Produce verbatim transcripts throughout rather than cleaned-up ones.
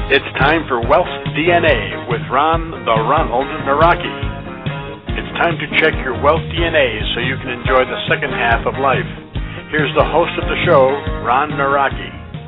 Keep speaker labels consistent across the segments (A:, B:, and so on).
A: It's time for Wealth D N A with Ron the Ronald Naraki. It's time to check your wealth D N A so you can enjoy the second half of life. Here's the host of the show, Ron Naraki.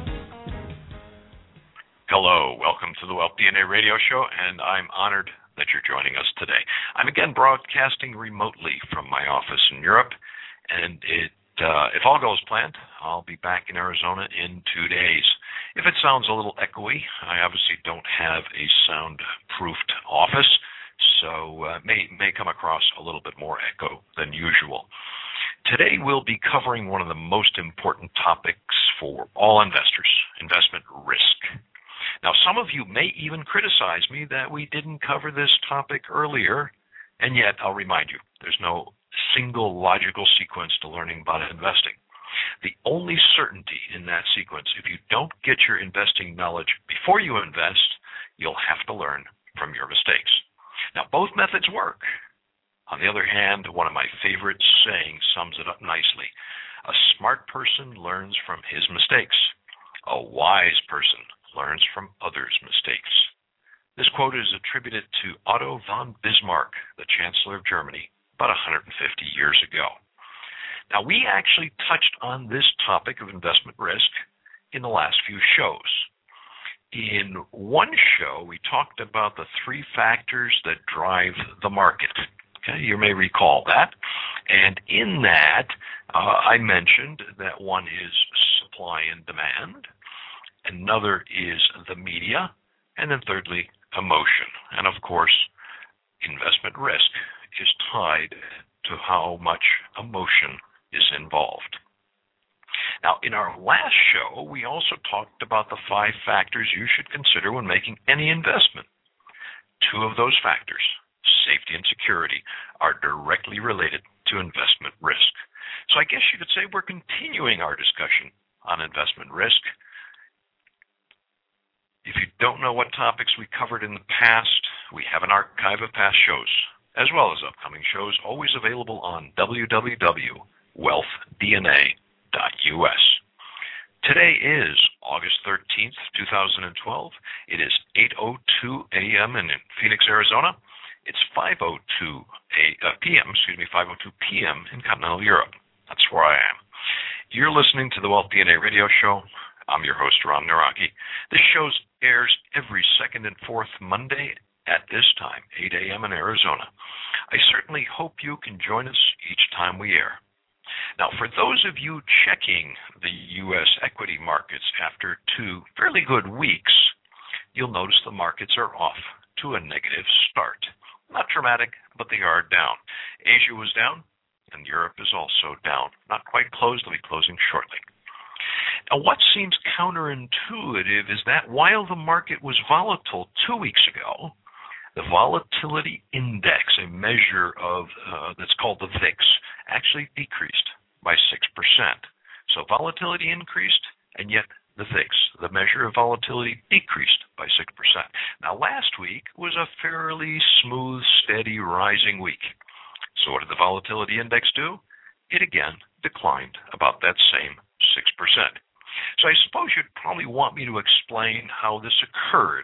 B: Hello, welcome to the Wealth D N A radio show, and I'm honored that you're joining us today. I'm again broadcasting remotely from my office in Europe, and it, uh, if all goes planned, I'll be back in Arizona in two days. If it sounds a little echoey, I obviously don't have a soundproofed office, so uh, may may come across a little bit more echo than usual. Today we'll be covering one of the most important topics for all investors, investment risk. Now, some of you may even criticize me that we didn't cover this topic earlier, and yet I'll remind you, there's no single logical sequence to learning about investing. The only certainty in that sequence, if you don't get your investing knowledge before you invest, you'll have to learn from your mistakes. Now, both methods work. On the other hand, one of my favorite sayings sums it up nicely. A smart person learns from his mistakes. A wise person learns from others' mistakes. This quote is attributed to Otto von Bismarck, the Chancellor of Germany, about one hundred fifty years ago. Now, we actually touched on this topic of investment risk in the last few shows. In one show, we talked about the three factors that drive the market. Okay, you may recall that. And in that, uh, I mentioned that one is supply and demand, another is the media, and then thirdly, emotion. And of course, investment risk is tied to how much emotion is involved. Now, in our last show, we also talked about the five factors you should consider when making any investment. Two of those factors, safety and security, are directly related to investment risk. So I guess you could say we're continuing our discussion on investment risk. If you don't know what topics we covered in the past, we have an archive of past shows, as well as upcoming shows, always available on w w w dot wealth d n a dot u s. Today is August thirteenth, two thousand twelve. It is eight oh two a.m. in Phoenix, Arizona. It's five oh two p.m., excuse me, five oh two p.m. in continental Europe. That's where I am. You're listening to the Wealth D N A radio show. I'm your host, Ron Naraki. This show airs every second and fourth Monday at this time, eight a.m. in Arizona. I certainly hope you can join us each time we air. Now, for those of you checking the U S equity markets after two fairly good weeks, you'll notice the markets are off to a negative start. Not dramatic, but they are down. Asia was down, and Europe is also down. Not quite closed, they'll be closing shortly. Now, what seems counterintuitive is that while the market was volatile two weeks ago, the volatility index, a measure of uh, that's called the V I X, actually decreased by six percent. So volatility increased, and yet the V I X, the measure of volatility, decreased by six percent. Now, last week was a fairly smooth, steady, rising week. So what did the volatility index do? It again declined about that same six percent. So I suppose you'd probably want me to explain how this occurred.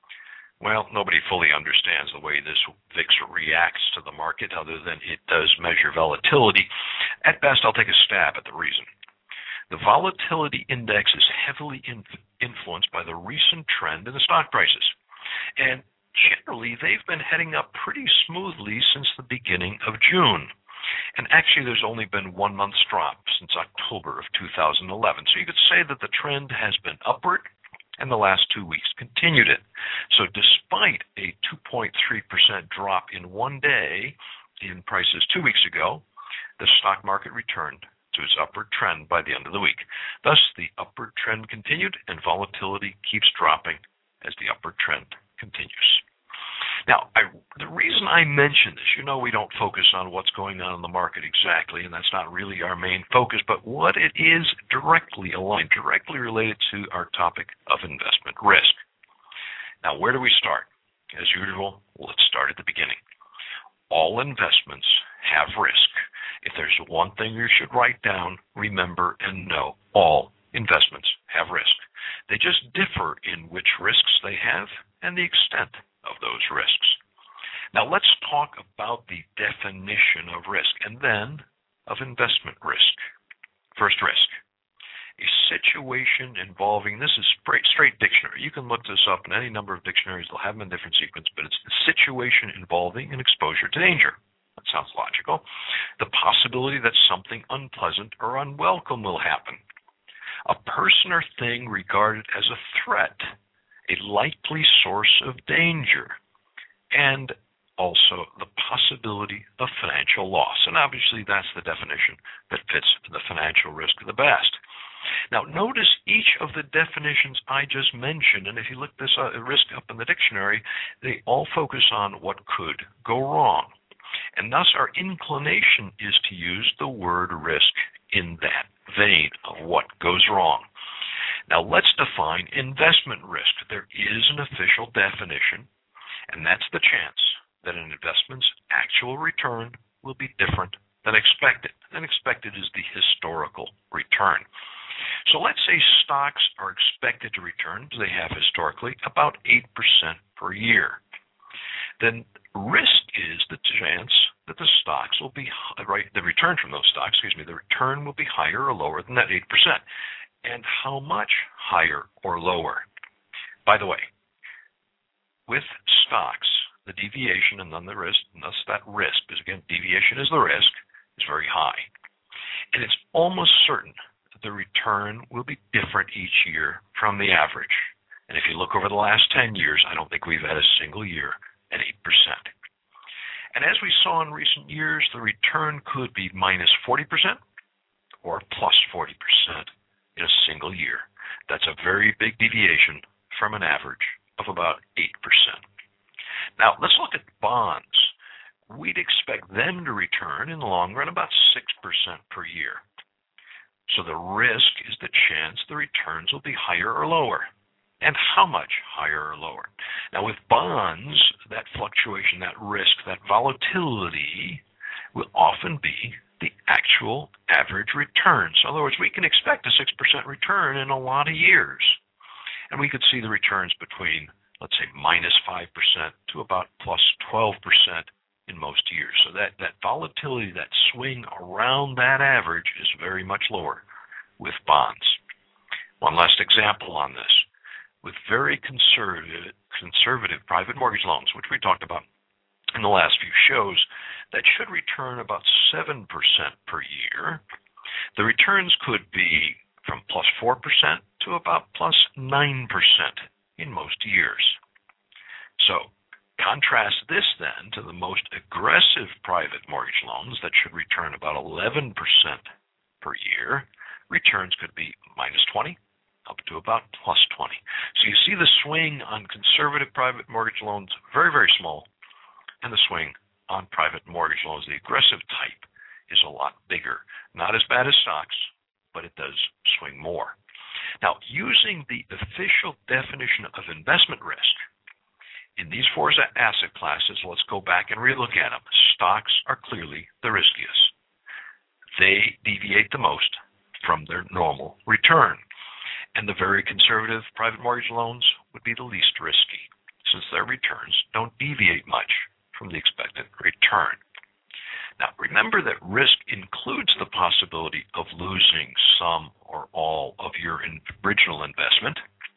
B: Well, nobody fully understands the way this V I X reacts to the market other than it does measure volatility. At best, I'll take a stab at the reason. The volatility index is heavily in, influenced by the recent trend in the stock prices. And generally, they've been heading up pretty smoothly since the beginning of June. And actually, there's only been one month's drop since October of two thousand eleven. So you could say that the trend has been upward, and the last two weeks continued it. So despite a two point three percent drop in one day in prices two weeks ago, the stock market returned to its upward trend by the end of the week. Thus, the upward trend continued, and volatility keeps dropping as the upward trend continues. Now, I, the reason I mention this, you know we don't focus on what's going on in the market exactly, and that's not really our main focus, but what it is directly aligned, directly related to our topic of investment risk. Now, where do we start? As usual, let's start at the beginning. All investments have risk. If there's one thing you should write down, remember, and know, all investments have risk. They just differ in which risks they have and the extent of those risks. Now let's talk about the definition of risk and then of investment risk. First, risk. A situation involving, this is straight, straight dictionary. You can look this up in any number of dictionaries. They'll have them in different sequence, but it's a situation involving an exposure to danger. That sounds logical. The possibility that something unpleasant or unwelcome will happen. A person or thing regarded as a threat, a likely source of danger, and also the possibility of financial loss. And obviously that's the definition that fits the financial risk the best. Now notice each of the definitions I just mentioned, and if you look this uh, risk up in the dictionary, they all focus on what could go wrong. And thus our inclination is to use the word risk in that vein of what goes wrong. Now let's define investment risk. There is an official definition, and that's the chance that an investment's actual return will be different than expected. And expected is the historical return. So let's say stocks are expected to return, as they have historically, about eight percent per year. Then risk is the chance that the stocks will be, right, the return from those stocks, excuse me, the return will be higher or lower than that eight percent. And how much higher or lower? By the way, with stocks, the deviation and then the risk, and thus that risk, because again, deviation is the risk, is very high. And it's almost certain that the return will be different each year from the average. And if you look over the last ten years, I don't think we've had a single year at eight percent. And as we saw in recent years, the return could be minus forty percent or plus forty percent in a single year. That's a very big deviation from an average of about eight percent. Now, let's look at bonds. We'd expect them to return in the long run about six percent per year. So the risk is the chance the returns will be higher or lower. And how much higher or lower? Now, with bonds, that fluctuation, that risk, that volatility will often be the actual average return. So in other words, we can expect a six percent return in a lot of years. And we could see the returns between, let's say, minus five percent to about plus twelve percent in most years. So that, that volatility, that swing around that average is very much lower with bonds. One last example on this. With very conservative, conservative private mortgage loans, which we talked about in the last few shows, that should return about seven percent per year. The returns could be from plus four percent to about plus nine percent in most years. So contrast this then to the most aggressive private mortgage loans that should return about eleven percent per year. Returns could be minus twenty up to about plus twenty. So you see the swing on conservative private mortgage loans, very, very small, and the swing on private mortgage loans, the aggressive type, is a lot bigger. Not as bad as stocks, but it does swing more. Now, using the official definition of investment risk, in these four asset classes, let's go back and relook at them. Stocks are clearly the riskiest. They deviate the most from their normal return. And the very conservative private mortgage loans would be the least risky, since their returns don't deviate much from the expected return. Now, remember that risk includes the possibility of losing some or all of your original investment,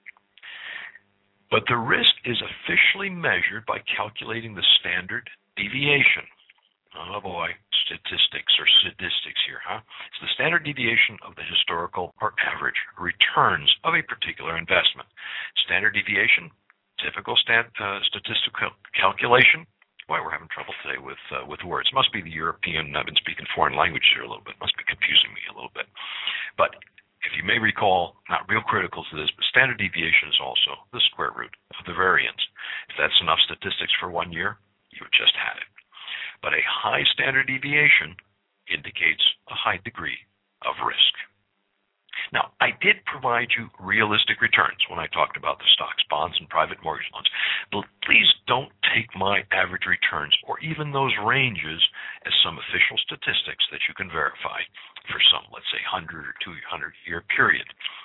B: but the risk is officially measured by calculating the standard deviation. Oh boy, statistics or statistics here, huh? It's the standard deviation of the historical or average returns of a particular investment. Standard deviation, typical stat, uh, statistical calculation. Boy, we're having trouble today with uh, with words. Must be the European. I've been speaking foreign languages here a little bit. Must be confusing me a little bit. But if you may recall, not real critical to this, but standard deviation is also the square root of the variance. If that's enough statistics for one year, you've just had it. But a high standard deviation indicates a high degree of risk. Now, I did provide you realistic returns when I talked about the stocks, bonds, and private mortgage loans. But please don't take my average returns or even those ranges as some official statistics that you can verify for some, let's say, one hundred or two hundred year period.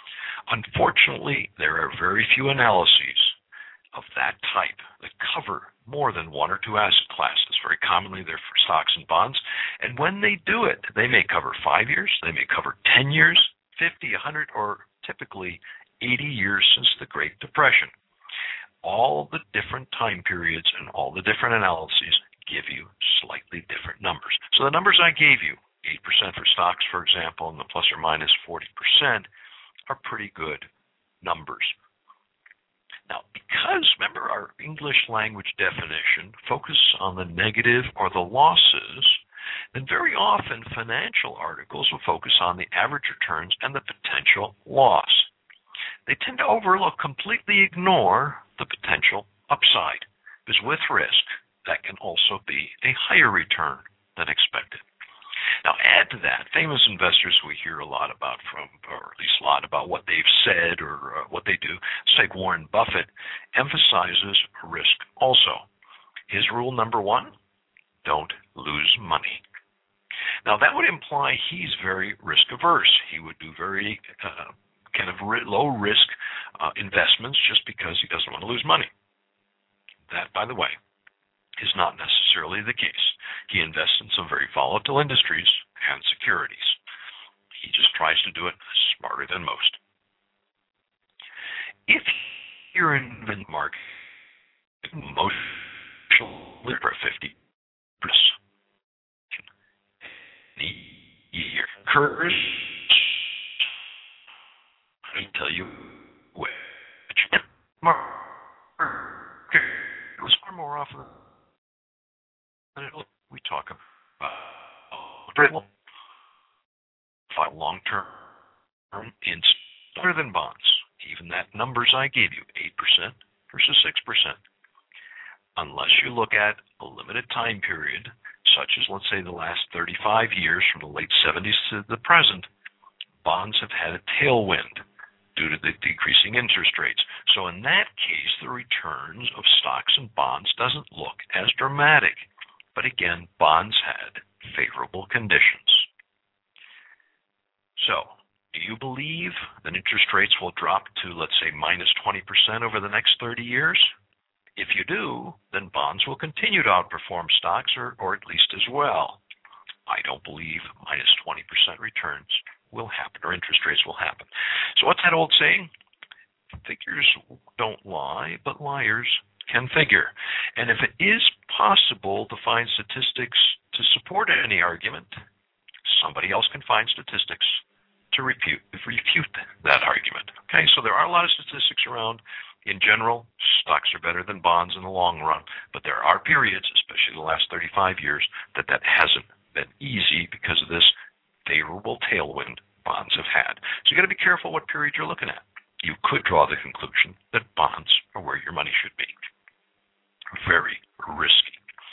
B: Unfortunately, there are very few analyses of that type that cover more than one or two asset classes. Very commonly, they're for stocks and bonds. And when they do it, they may cover five years, they may cover ten years, fifty, one hundred, or typically eighty years since the Great Depression. All the different time periods and all the different analyses give you slightly different numbers. So the numbers I gave you, eight percent for stocks, for example, and the plus or minus forty percent, are pretty good numbers. Now, because, remember, our English language definition focuses on the negative or the losses, then very often financial articles will focus on the average returns and the potential loss. They tend to overlook, completely ignore the potential upside, because with risk, that can also be a higher return than expected. Now, add to that, famous investors we hear a lot about from, or at least a lot about what they've said or uh, what they do. Let's take Warren Buffett, emphasizes risk also. His rule number one, don't lose money. Now, that would imply he's very risk averse. He would do very uh, kind of low risk uh, investments just because he doesn't want to lose money. That, by the way, is not necessarily the case. He invests in some very volatile industries and securities. He just tries to do it smarter than most. If you're in the market, most for fifty percent the year occurs, I tell you which market was far more often we talk about long-term in better than bonds. Even that numbers I gave you, eight percent versus six percent. Unless you look at a limited time period, such as, let's say, the last thirty-five years from the late seventies to the present, bonds have had a tailwind due to the decreasing interest rates. So in that case, the returns of stocks and bonds doesn't look as dramatic. But again, bonds had favorable conditions. So, do you believe that interest rates will drop to, let's say, minus twenty percent over the next thirty years? If you do, then bonds will continue to outperform stocks, or, or at least as well. I don't believe minus twenty percent returns will happen, or interest rates will happen. So what's that old saying? Figures don't lie, but liars can figure. And if it is possible to find statistics to support any argument, somebody else can find statistics to refute, refute that argument. Okay, so there are a lot of statistics around. In general, stocks are better than bonds in the long run, but there are periods, especially the last thirty-five years, that that hasn't been easy because of this favorable tailwind bonds have had. So you've got to be careful what period you're looking at. You could draw the conclusion that bonds are where your money should be. Very risky.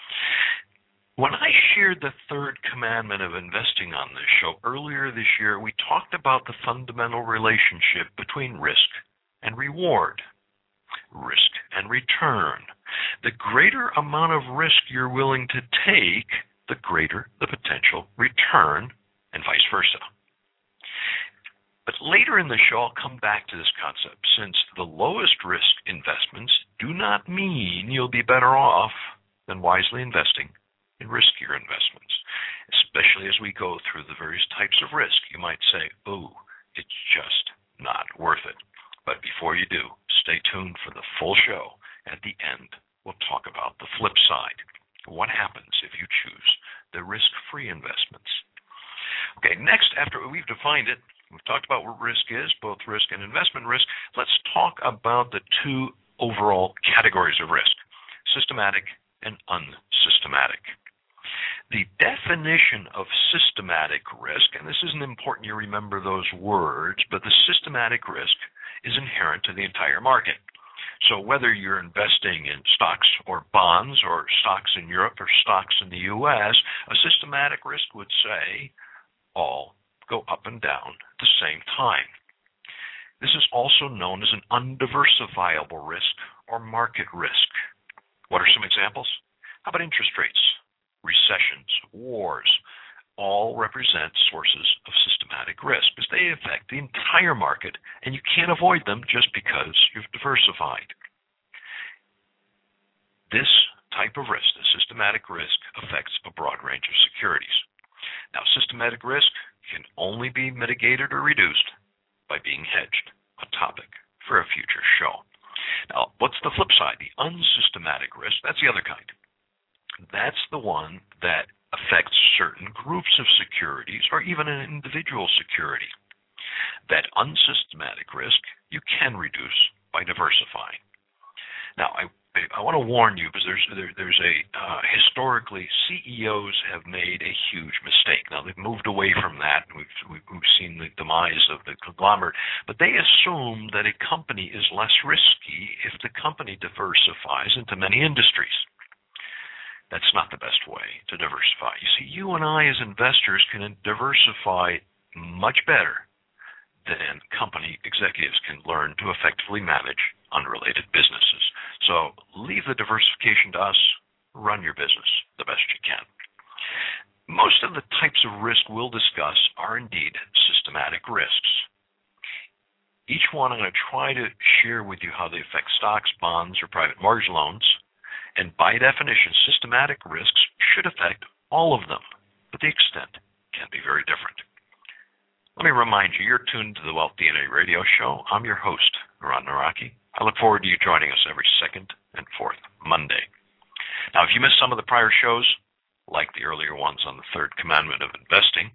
B: When I shared the third commandment of investing on this show earlier this year, we talked about the fundamental relationship between risk and reward, risk and return. The greater amount of risk you're willing to take, the greater the potential return, and vice versa. But later in the show, I'll come back to this concept, since the lowest risk investments do not mean you'll be better off than wisely investing in riskier investments, especially as we go through the various types of risk. You might say, oh, it's just not worth it. But before you do, stay tuned for the full show. At the end, we'll talk about the flip side. What happens if you choose the risk-free investments? Okay, next, after we've defined it, we've talked about what risk is, both risk and investment risk. Let's talk about the two overall categories of risk, systematic and unsystematic. The definition of systematic risk, and this isn't important you remember those words, but the systematic risk is inherent to the entire market. So whether you're investing in stocks or bonds, or stocks in Europe or stocks in the U S, a systematic risk would say all go up and down at the same time. This is also known as an undiversifiable risk or market risk. What are some examples? How about interest rates, recessions, wars, all represent sources of systematic risk because they affect the entire market, and you can't avoid them just because you've diversified. This type of risk, the systematic risk, affects a broad range of securities. Now, systematic risk can only be mitigated or reduced by being hedged, a topic for a future show. Now, what's the flip side? The unsystematic risk, that's the other kind. That's the one that affects certain groups of securities or even an individual security. That unsystematic risk you can reduce by diversifying. Now, I I want to warn you because there's there, there's a uh, historically C E Os have made a huge mistake. Now they've moved away from that. We've we've seen the demise of the conglomerate, but they assume that a company is less risky if the company diversifies into many industries. That's not the best way to diversify. You see, you and I as investors can diversify much better than company executives can learn to effectively manage unrelated businesses. So leave the diversification to us. Run your business the best you can. Most of the types of risk we'll discuss are indeed systematic risks. Each one I'm going to try to share with you how they affect stocks, bonds, or private mortgage loans. And by definition, systematic risks should affect all of them, but the extent can be very different. Let me remind you, you're tuned to the Wealth D N A radio show. I'm your host, Ron Naraki. I look forward to you joining us every second and fourth Monday. Now, if you missed some of the prior shows, like the earlier ones on the third commandment of investing,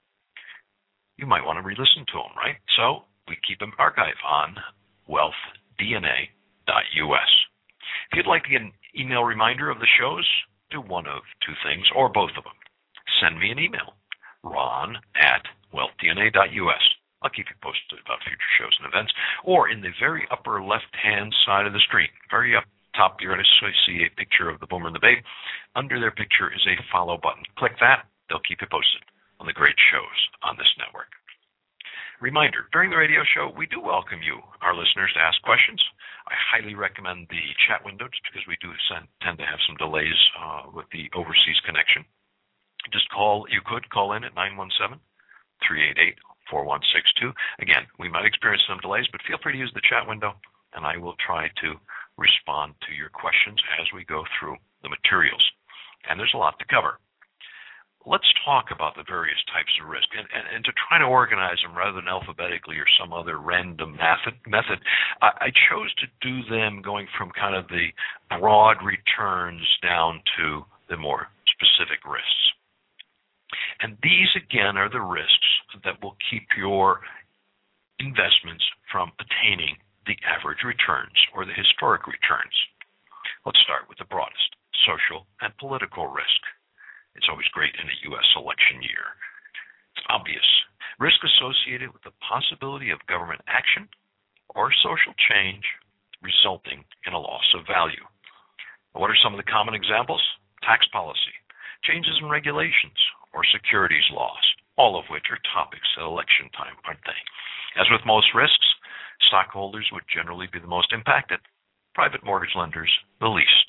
B: you might want to re-listen to them, right? So we keep an archive on wealth d n a dot u s. If you'd like to get an email reminder of the shows, do one of two things, or both of them. Send me an email, ron at wealth d n a dot u s. I'll keep you posted about future shows and events. Or in the very upper left-hand side of the screen, very up top, you're going to see a picture of the Boomer and the Babe. Under their picture is a follow button. Click that. They'll keep you posted on the great shows on this network. Reminder, during the radio show, we do welcome you, our listeners, to ask questions. I highly recommend the chat window just because we do send, tend to have some delays uh, with the overseas connection. Just call, you could call in at nine one seven, three eight eight, four one six two. Again, we might experience some delays, but feel free to use the chat window, and I will try to respond to your questions as we go through the materials. And there's a lot to cover. Let's talk about the various types of risk, and, and, and to try to organize them rather than alphabetically or some other random method, method I, I chose to do them going from kind of the broad returns down to the more specific risks. And these, again, are the risks that will keep your investments from attaining the average returns or the historic returns. Let's start with the broadest, social and political risk. It's always great in a U S election year. It's obvious. Risk associated with the possibility of government action or social change resulting in a loss of value. What are some of the common examples? Tax policy, changes in regulations, or securities laws, all of which are topics at election time, aren't they? As with most risks, stockholders would generally be the most impacted, private mortgage lenders the least.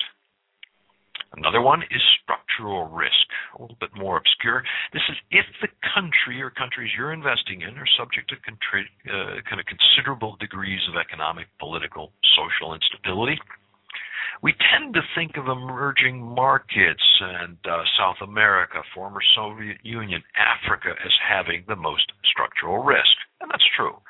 B: Another one is structural risk, a little bit more obscure. This is if the country or countries you're investing in are subject to contri- uh, kind of considerable degrees of economic, political, social instability. We tend to think of emerging markets and uh, South America, former Soviet Union, Africa as having the most structural risk, and that's true.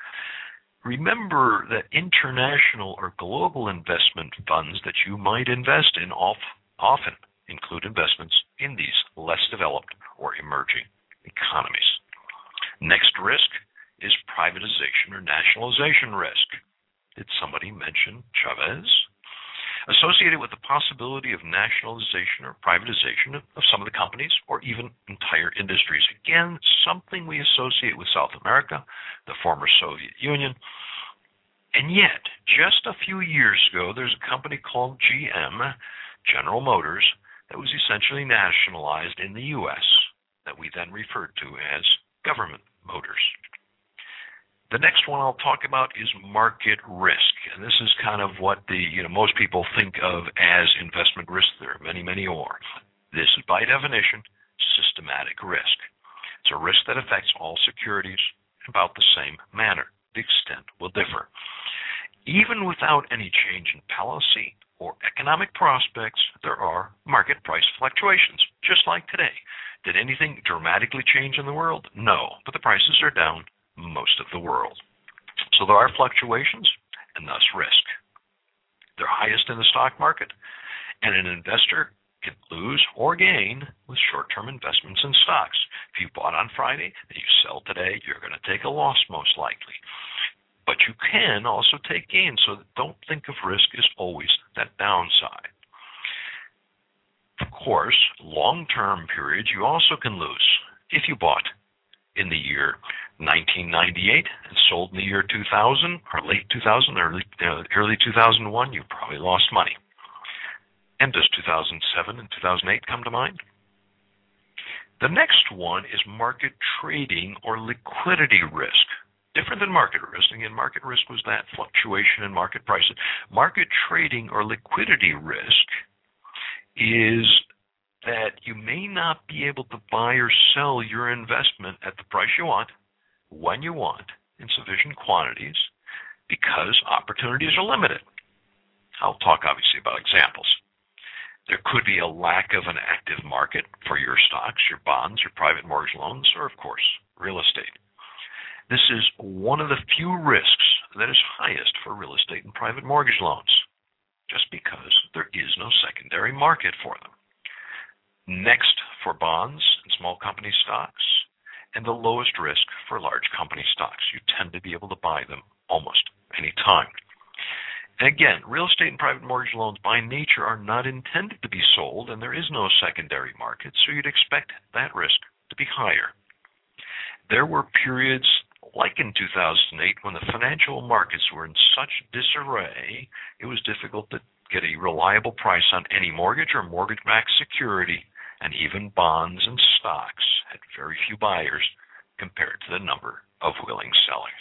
B: Remember that international or global investment funds that you might invest in off often include investments in these less developed or emerging economies. Next risk is privatization or nationalization risk. Did somebody mention Chavez? Associated with the possibility of nationalization or privatization of, of some of the companies or even entire industries. Again, something we associate with South America, the former Soviet Union. And yet, just a few years ago, there's a company called G M, General Motors, that was essentially nationalized in the U S that we then referred to as government motors. The next one I'll talk about is market risk, and this is kind of what the you know most people think of as investment risk. There are many, many more. This is by definition systematic risk. It's a risk that affects all securities in about the same manner. The extent will differ. Even without any change in policy or economic prospects, there are market price fluctuations, just like today. Did anything dramatically change in the world? No, but the prices are down most of the world. So there are fluctuations and thus risk. They're highest in the stock market, and an investor can lose or gain with short-term investments in stocks. If you bought on Friday and you sell today, you're going to take a loss most likely. But you can also take gains, so don't think of risk as always that downside. Of course, long-term periods you also can lose. If you bought in the year nineteen ninety-eight and sold in the year two thousand, or late two thousand, or early, uh, early two thousand one, you probably lost money. And does two thousand seven and two thousand eight come to mind? The next one is market trading or liquidity risk. Different than market risk. Again, market risk was that fluctuation in market prices. Market trading or liquidity risk is that you may not be able to buy or sell your investment at the price you want, when you want, in sufficient quantities, because opportunities are limited. I'll talk obviously about examples. There could be a lack of an active market for your stocks, your bonds, your private mortgage loans, or of course, real estate. This is one of the few risks that is highest for real estate and private mortgage loans, just because there is no secondary market for them. Next for bonds and small company stocks, and the lowest risk for large company stocks. You tend to be able to buy them almost any time. And again, real estate and private mortgage loans by nature are not intended to be sold, and there is no secondary market, so you'd expect that risk to be higher. There were periods like in two thousand eight when the financial markets were in such disarray, it was difficult to get a reliable price on any mortgage or mortgage-backed security, and even bonds and stocks had very few buyers compared to the number of willing sellers.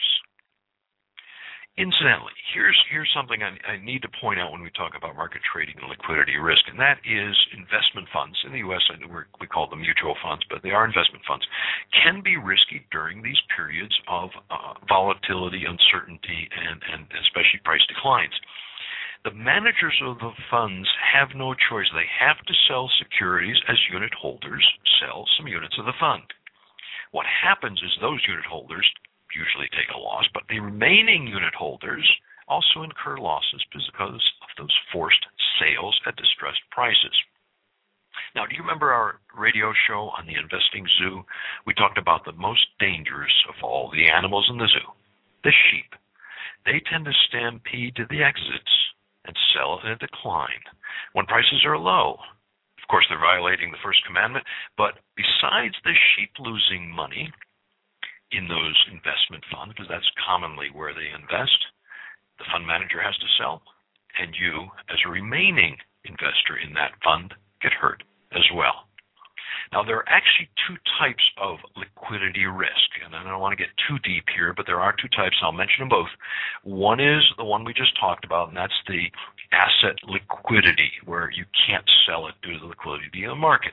B: Incidentally, here's here's something I, I need to point out when we talk about market trading and liquidity risk, and that is investment funds. In the U S, I know we're, we call them mutual funds, but they are investment funds, can be risky during these periods of uh, volatility, uncertainty, and, and especially price declines. The managers of the funds have no choice. They have to sell securities as unit holders sell some units of the fund. What happens is those unit holders usually take a loss, but the remaining unit holders also incur losses because of those forced sales at distressed prices. Now, do you remember our radio show on the Investing Zoo? We talked about the most dangerous of all the animals in the zoo, the sheep. They tend to stampede to the exits and sell at a decline when prices are low. Of course, they're violating the first commandment, but besides the sheep losing money in those investment funds, because that's commonly where they invest, the fund manager has to sell, and you, as a remaining investor in that fund, get hurt as well. Now, there are actually two types of liquidity risk, and I don't want to get too deep here, but there are two types. I'll mention them both. One is the one we just talked about, and that's the asset liquidity, where you can't sell it due to the liquidity of the market.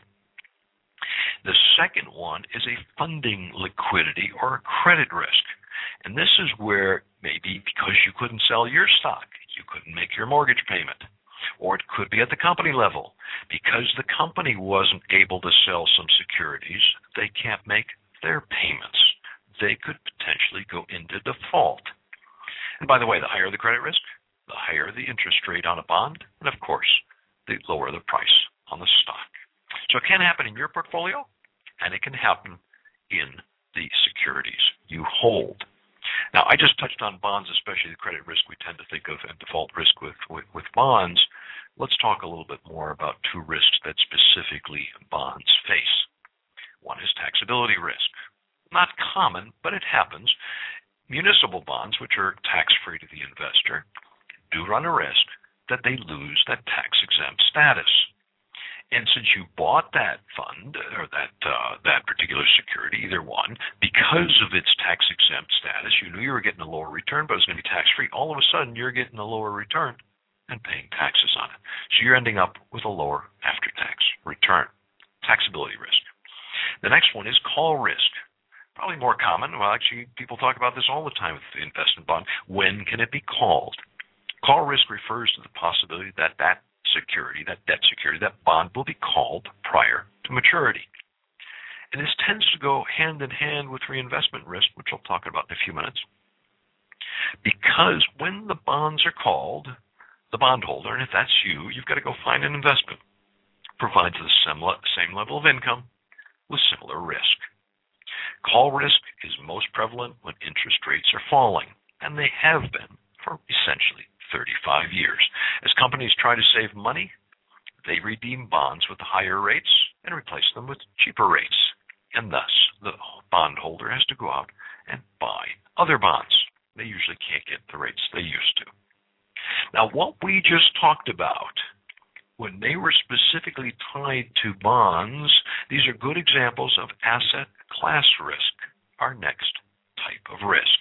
B: The second one is a funding liquidity or a credit risk. And this is where maybe because you couldn't sell your stock, you couldn't make your mortgage payment. Or it could be at the company level. Because the company wasn't able to sell some securities, they can't make their payments. They could potentially go into default. And by the way, the higher the credit risk, the higher the interest rate on a bond, and of course, the lower the price on the stock. So it can happen in your portfolio, and it can happen in the securities you hold. Now, I just touched on bonds, especially the credit risk we tend to think of and default risk with, with, with bonds. Let's talk a little bit more about two risks that specifically bonds face. One is taxability risk. Not common, but it happens. Municipal bonds, which are tax-free to the investor, do run a risk that they lose that tax-exempt status. And since you bought that fund or that uh, that particular security, either one, because of its tax-exempt status, you knew you were getting a lower return, but it was going to be tax-free. All of a sudden, you're getting a lower return and paying taxes on it. So you're ending up with a lower after-tax return, taxability risk. The next one is call risk. Probably more common. Well, actually, people talk about this all the time with the investment bond. When can it be called? Call risk refers to the possibility that that security, that debt security, that bond will be called prior to maturity. And this tends to go hand in hand with reinvestment risk, which I'll talk about in a few minutes. Because when the bonds are called, the bondholder, and if that's you, you've got to go find an investment, provides the same level of income with similar risk. Call risk is most prevalent when interest rates are falling, and they have been for essentially thirty-five years. As companies try to save money, they redeem bonds with higher rates and replace them with cheaper rates, and thus the bondholder has to go out and buy other bonds. They usually can't get the rates they used to. Now, what we just talked about, when they were specifically tied to bonds, these are good examples of asset class risk, our next type of risk.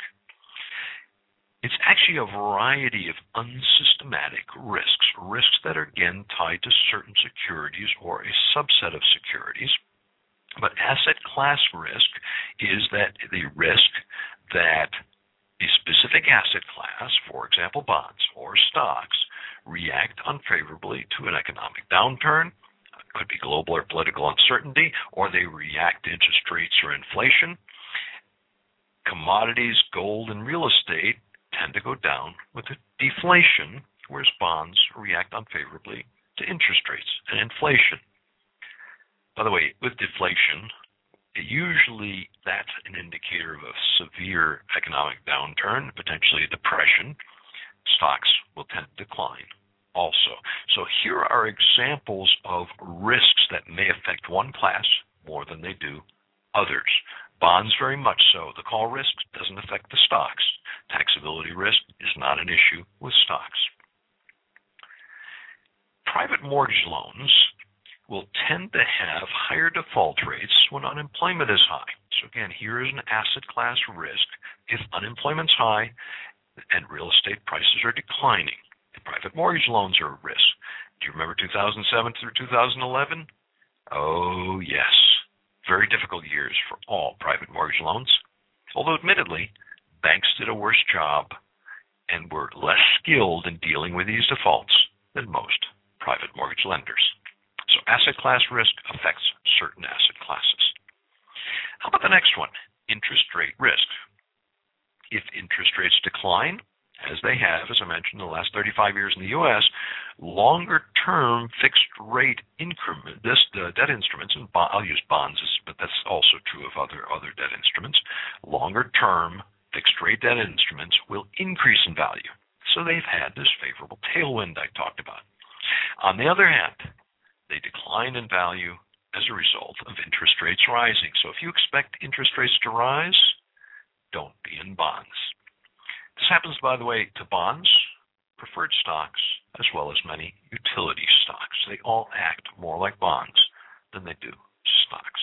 B: It's actually a variety of unsystematic risks, risks that are again tied to certain securities or a subset of securities. But asset class risk is that the risk that a specific asset class, for example bonds or stocks, react unfavorably to an economic downturn. It could be global or political uncertainty, or they react to interest rates or inflation. Commodities, gold, and real estate tend to go down with deflation, whereas bonds react unfavorably to interest rates and inflation. By the way, with deflation, usually that's an indicator of a severe economic downturn, potentially a depression. Stocks will tend to decline also. So here are examples of risks that may affect one class more than they do others. Bonds very much so. The call risk doesn't affect the stocks. Taxability risk is not an issue with stocks. Private mortgage loans will tend to have higher default rates when unemployment is high. So again, here is an asset class risk. If unemployment's high and real estate prices are declining, and private mortgage loans are a risk. Do you remember two thousand seven through two thousand eleven? Oh, yes. Very difficult years for all private mortgage loans. Although admittedly, banks did a worse job and were less skilled in dealing with these defaults than most private mortgage lenders. So asset class risk affects certain asset classes. How about the next one? Interest rate risk. If interest rates decline, as they have, as I mentioned, the last thirty-five years in the U S, longer-term fixed-rate increment, this uh, debt instruments, and bo- I'll use bonds, but that's also true of other, other debt instruments, longer-term fixed-rate debt instruments will increase in value. So they've had this favorable tailwind I talked about. On the other hand, they decline in value as a result of interest rates rising. So if you expect interest rates to rise, don't be in bonds. This happens, by the way, to bonds, preferred stocks, as well as many utility stocks. They all act more like bonds than they do stocks.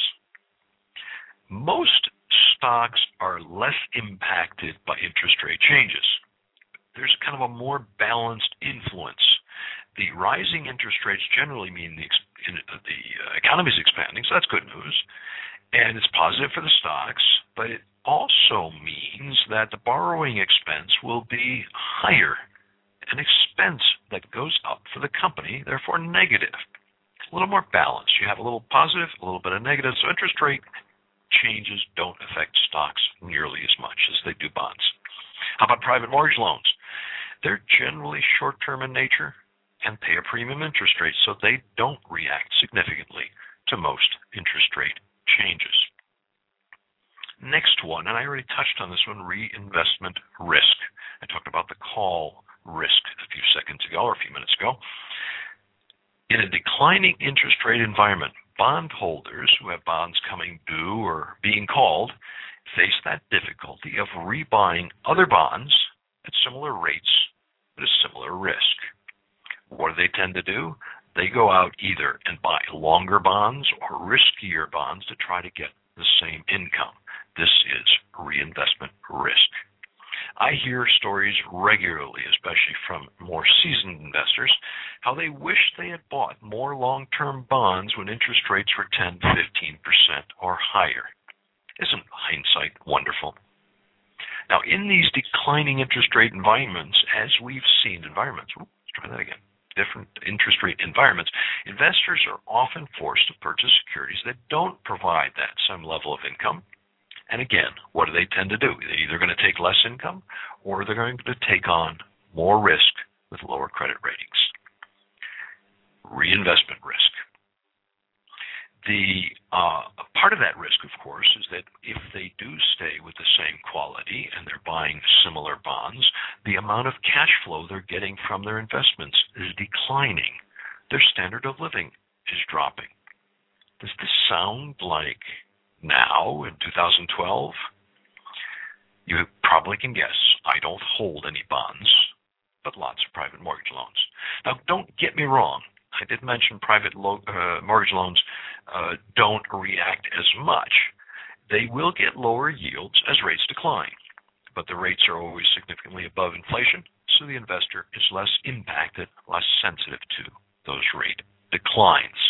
B: Most stocks are less impacted by interest rate changes. There's kind of a more balanced influence. The rising interest rates generally mean the, the economy is expanding, so that's good news. And it's positive for the stocks, but it also means that the borrowing expense will be higher, an expense that goes up for the company, therefore negative. A little more balance. You have a little positive, a little bit of negative, so interest rate changes don't affect stocks nearly as much as they do bonds. How about private mortgage loans? They're generally short-term in nature and pay a premium interest rate, so they don't react significantly to most interest rate changes. Next one, and I already touched on this one, reinvestment risk. I talked about the call risk a few seconds ago or a few minutes ago. In a declining interest rate environment, bondholders who have bonds coming due or being called face that difficulty of rebuying other bonds at similar rates but a similar risk. What do they tend to do? They go out either and buy longer bonds or riskier bonds to try to get the same income. This is reinvestment risk. I hear stories regularly, especially from more seasoned investors, how they wish they had bought more long-term bonds when interest rates were ten, fifteen percent or higher. Isn't hindsight wonderful? Now, in these declining interest rate environments, as we've seen environments, ooh, let's try that again, different interest rate environments, investors are often forced to purchase securities that don't provide that same level of income. And again, what do they tend to do? They're either going to take less income or they're going to take on more risk with lower credit ratings. Reinvestment risk. The uh, part of that risk, of course, is that if they do stay with the same quality and they're buying similar bonds, the amount of cash flow they're getting from their investments is declining. Their standard of living is dropping. Does this sound like now in two thousand twelve? You probably can guess. I don't hold any bonds, but lots of private mortgage loans. Now, don't get me wrong. I did mention private lo- uh, mortgage loans uh, don't react as much. They will get lower yields as rates decline, but the rates are always significantly above inflation, so the investor is less impacted, less sensitive to those rate declines.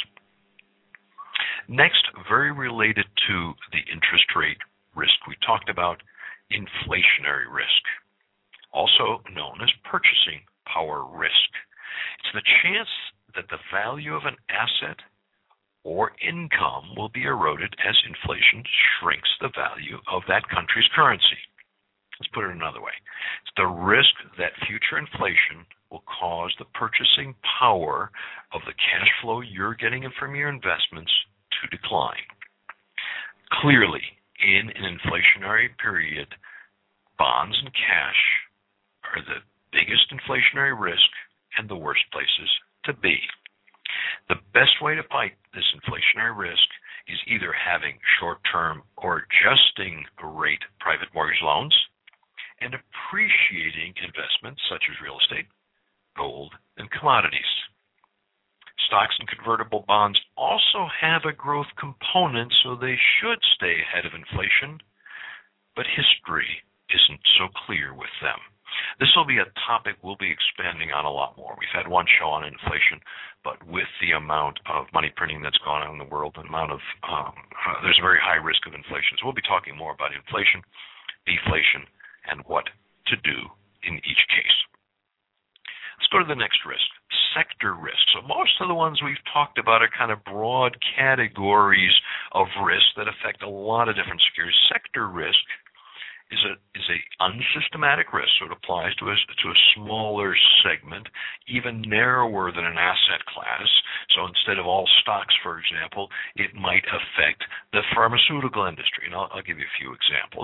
B: Next, very related to the interest rate risk we talked about, inflationary risk, also known as purchasing power risk. It's the chance that the value of an asset or income will be eroded as inflation shrinks the value of that country's currency. Let's put it another way. It's the risk that future inflation will cause the purchasing power of the cash flow you're getting from your investments to decline. Clearly, in an inflationary period, bonds and cash are the biggest inflationary risk and the worst places to be. The best way to fight this inflationary risk is either having short-term or adjusting rate private mortgage loans and appreciating investments such as real estate, gold, and commodities. Stocks and convertible bonds also have a growth component, so they should stay ahead of inflation, but history isn't so clear with them. This will be a topic we'll be expanding on a lot more. We've had one show on inflation, but with the amount of money printing that's gone on in the world, the amount of um, uh, there's a very high risk of inflation. So we'll be talking more about inflation, deflation, and what to do in each case. Let's go to the next risk, sector risk. So most of the ones we've talked about are kind of broad categories of risk that affect a lot of different securities. Sector risk is a is a unsystematic risk, so it applies to a, to a smaller segment, even narrower than an asset class. So instead of all stocks, for example, it might affect the pharmaceutical industry. And I'll, I'll give you a few examples.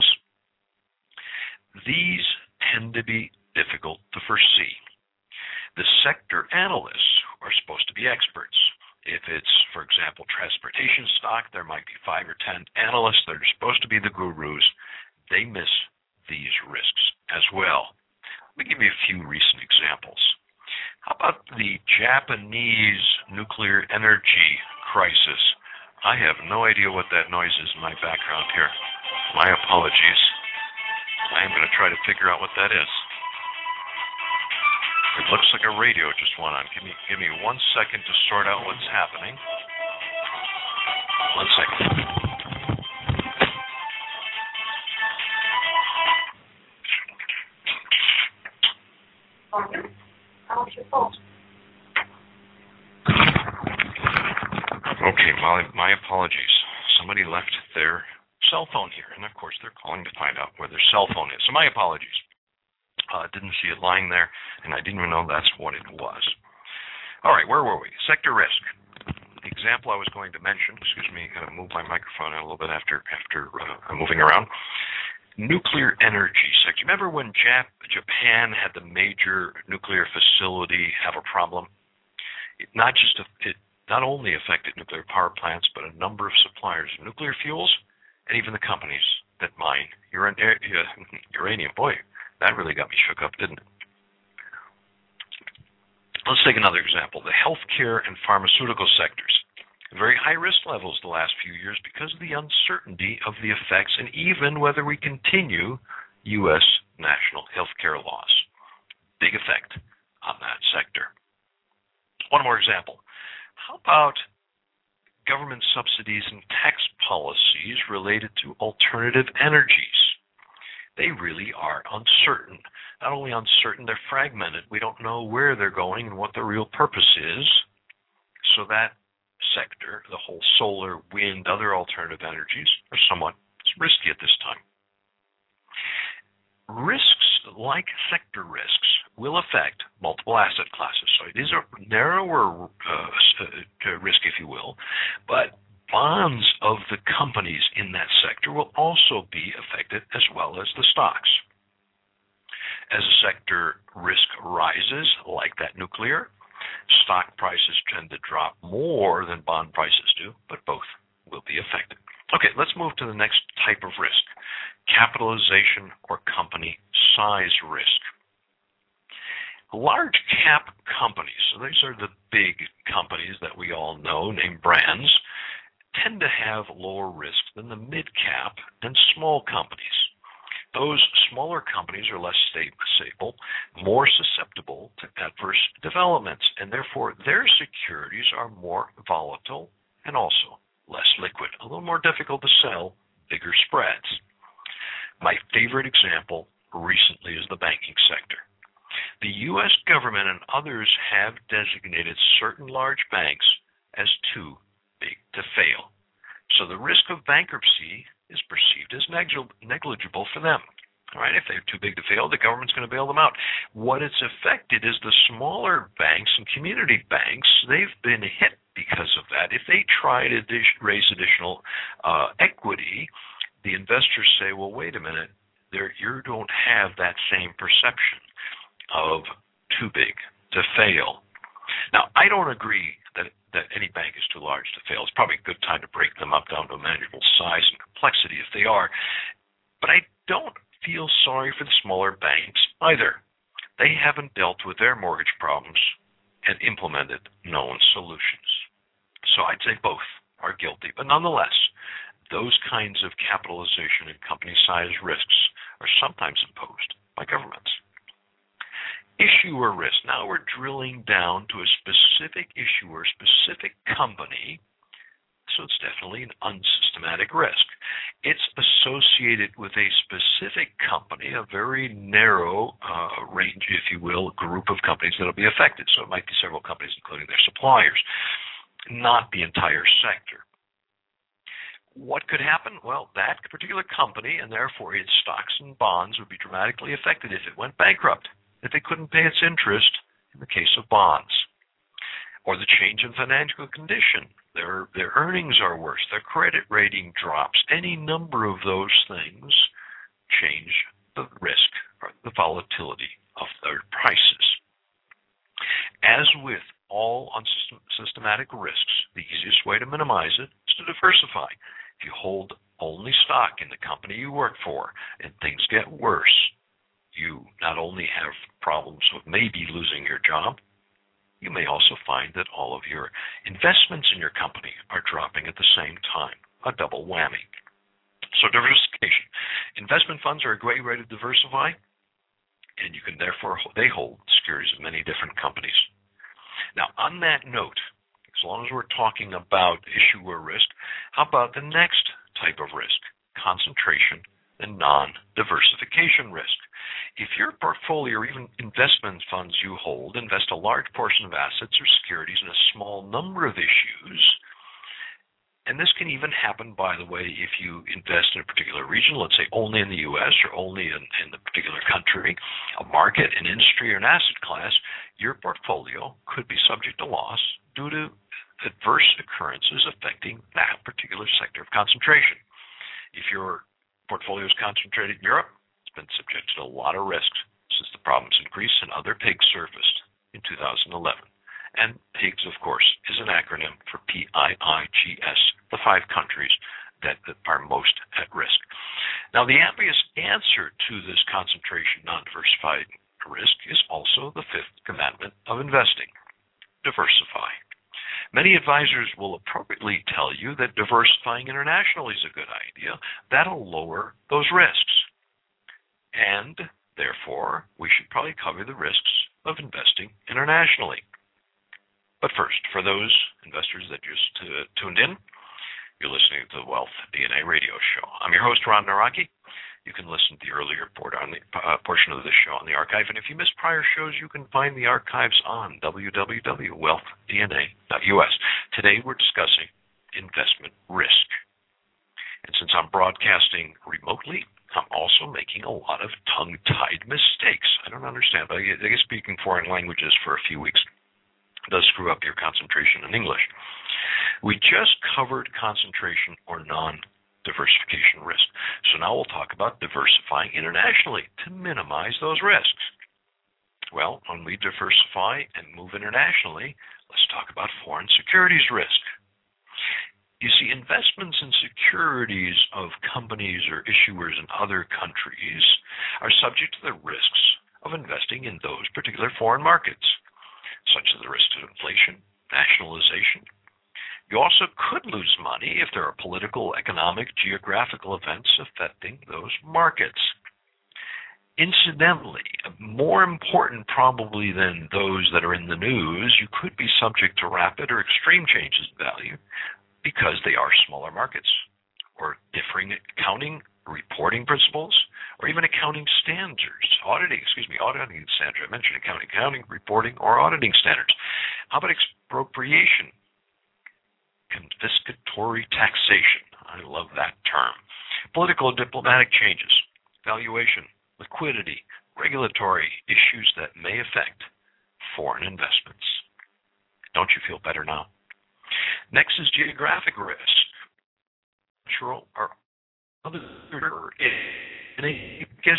B: These tend to be difficult to foresee. The sector analysts are supposed to be experts. If it's, for example, transportation stock, there might be five or ten analysts that are supposed to be the gurus. They miss these risks as well. Let me give you a few recent examples. How about the Japanese nuclear energy crisis? I have no idea what that noise is in my background here. My apologies. I am going to try to figure out what that is. It looks like a radio just went on. Give me, give me one second to sort out what's happening. One second. Okay, my, my apologies. Somebody left their cell phone here, and of course they're calling to find out where their cell phone is. So my apologies. Uh, didn't see it lying there, and I didn't even know that's what it was. All right, where were we? Sector risk. The example I was going to mention, excuse me, uh, move my microphone a little bit after after uh, moving around. Nuclear energy sector. Remember when Jap- Japan had the major nuclear facility have a problem? It not just it not only affected nuclear power plants, but a number of suppliers of nuclear fuels, and even the companies that mine uran- uh, uranium. Boy, that really got me shook up, didn't it? Let's take another example, the healthcare and pharmaceutical sectors. Very high risk levels the last few years because of the uncertainty of the effects and even whether we continue U S national healthcare laws. Big effect on that sector. One more example. How about government subsidies and tax policies related to alternative energies. They really are uncertain. Not only uncertain, they're fragmented. We don't know where they're going and what the real purpose is. So that sector, the whole solar, wind, other alternative energies, are somewhat risky at this time. Risks, like sector risks, will affect multiple asset classes. So it is a narrower uh, risk, if you will, but bonds of the companies in that sector will also be affected as well as the stocks. As a sector risk rises, like that nuclear, stock prices tend to drop more than bond prices do, but both will be affected. Okay, let's move to the next type of risk, capitalization or company size risk. Large cap companies, so these are the big companies that we all know, named brands, tend to have lower risk than the mid-cap and small companies. Those smaller companies are less stable, more susceptible to adverse developments, and therefore their securities are more volatile and also less liquid, a little more difficult to sell, bigger spreads. My favorite example recently is the banking sector. The U S government and others have designated certain large banks as too big to fail. So the risk of bankruptcy is perceived as negligible for them. All right, if they're too big to fail, the government's going to bail them out. What it's affected is the smaller banks and community banks. They've been hit because of that. If they try to raise additional uh, equity, the investors say, well, wait a minute, there, you don't have that same perception of too big to fail. Now, I don't agree that, that any bank is too large to fail. It's probably a good time to break them up down to a manageable size and complexity if they are. But I don't feel sorry for the smaller banks either. They haven't dealt with their mortgage problems and implemented known solutions. So I'd say both are guilty. But nonetheless, those kinds of capitalization and company size risks are sometimes imposed by governments. Issuer risk. Now we're drilling down to a specific issuer, specific company, so it's definitely an unsystematic risk. It's associated with a specific company, a very narrow uh, range, if you will, group of companies that will be affected. So it might be several companies, including their suppliers, not the entire sector. What could happen? Well, that particular company, and therefore its stocks and bonds, would be dramatically affected if it went bankrupt, if it couldn't pay its interest in the case of bonds, or the change in financial condition. Their, their earnings are worse. Their credit rating drops. Any number of those things change the risk or the volatility of their prices. As with all unsystematic risks, the easiest way to minimize it is to diversify. If you hold only stock in the company you work for and things get worse, you not only have problems with maybe losing your job, you may also find that all of your investments in your company are dropping at the same time, a double whammy. So diversification. Investment funds are a great way to diversify, and you can therefore, they hold securities of many different companies. Now, on that note, as long as we're talking about issuer risk, how about the next type of risk, concentration and non-diversification risk? If your portfolio or even investment funds you hold invest a large portion of assets or securities in a small number of issues, and this can even happen, by the way, if you invest in a particular region, let's say only in the U S or only in, in the particular country, a market, an industry, or an asset class, your portfolio could be subject to loss due to adverse occurrences affecting that particular sector of concentration. If your portfolio is concentrated in Europe, been subjected to a lot of risks since the problems in Greece and other pigs surfaced in two thousand eleven. And PIGS, of course, is an acronym for P I I G S, the five countries that, that are most at risk. Now, the obvious answer to this concentration, non-diversified risk is also the fifth commandment of investing: diversify. Many advisors will appropriately tell you that diversifying internationally is a good idea. That'll lower those risks. And therefore, we should probably cover the risks of investing internationally. But first, for those investors that just uh, tuned in, You're listening to the Wealth D N A Radio Show. I'm your host, Ron Naraki. You can listen to the earlier port on the, uh, portion of this show on the archive. And if you missed prior shows, you can find the archives on w w w dot wealth d n a dot u s. Today we're discussing investment risk. And since I'm broadcasting remotely, I'm also making a lot of tongue-tied mistakes. I don't understand, but I guess speaking foreign languages for a few weeks does screw up your concentration in English. We just covered concentration or non-diversification risk. So now we'll talk about diversifying internationally to minimize those risks. Well, when we diversify and move internationally, let's talk about foreign securities risk. You see, investments in securities of companies or issuers in other countries are subject to the risks of investing in those particular foreign markets, such as the risks of inflation, nationalization. You also could lose money if there are political, economic, geographical events affecting those markets. Incidentally, more important probably than those that are in the news, you could be subject to rapid or extreme changes in value because they are smaller markets, or differing accounting, reporting principles, or even accounting standards, auditing, excuse me, auditing standards. I mentioned accounting, accounting, reporting, or auditing standards. How about expropriation? Confiscatory taxation. I love that term. Political and diplomatic changes, valuation, liquidity, regulatory issues that may affect foreign investments. Don't you feel better now? Next is geographic risk. Natural or other in a guess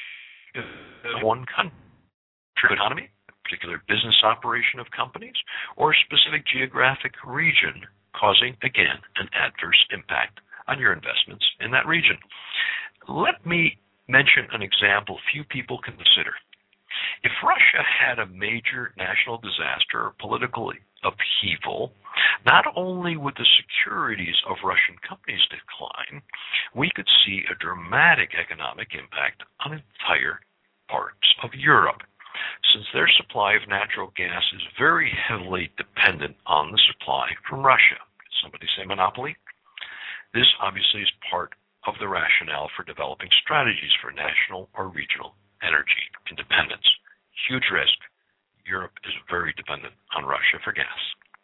B: one country economy, particular business operation of companies, or a specific geographic region causing, again, an adverse impact on your investments in that region. Let me mention an example few people consider. If Russia had a major national disaster or political upheaval, not only would the securities of Russian companies decline, we could see a dramatic economic impact on entire parts of Europe, since their supply of natural gas is very heavily dependent on the supply from Russia. Somebody say monopoly? This obviously is part of the rationale for developing strategies for national or regional energy independence. Huge risk. Europe is very dependent on Russia for gas.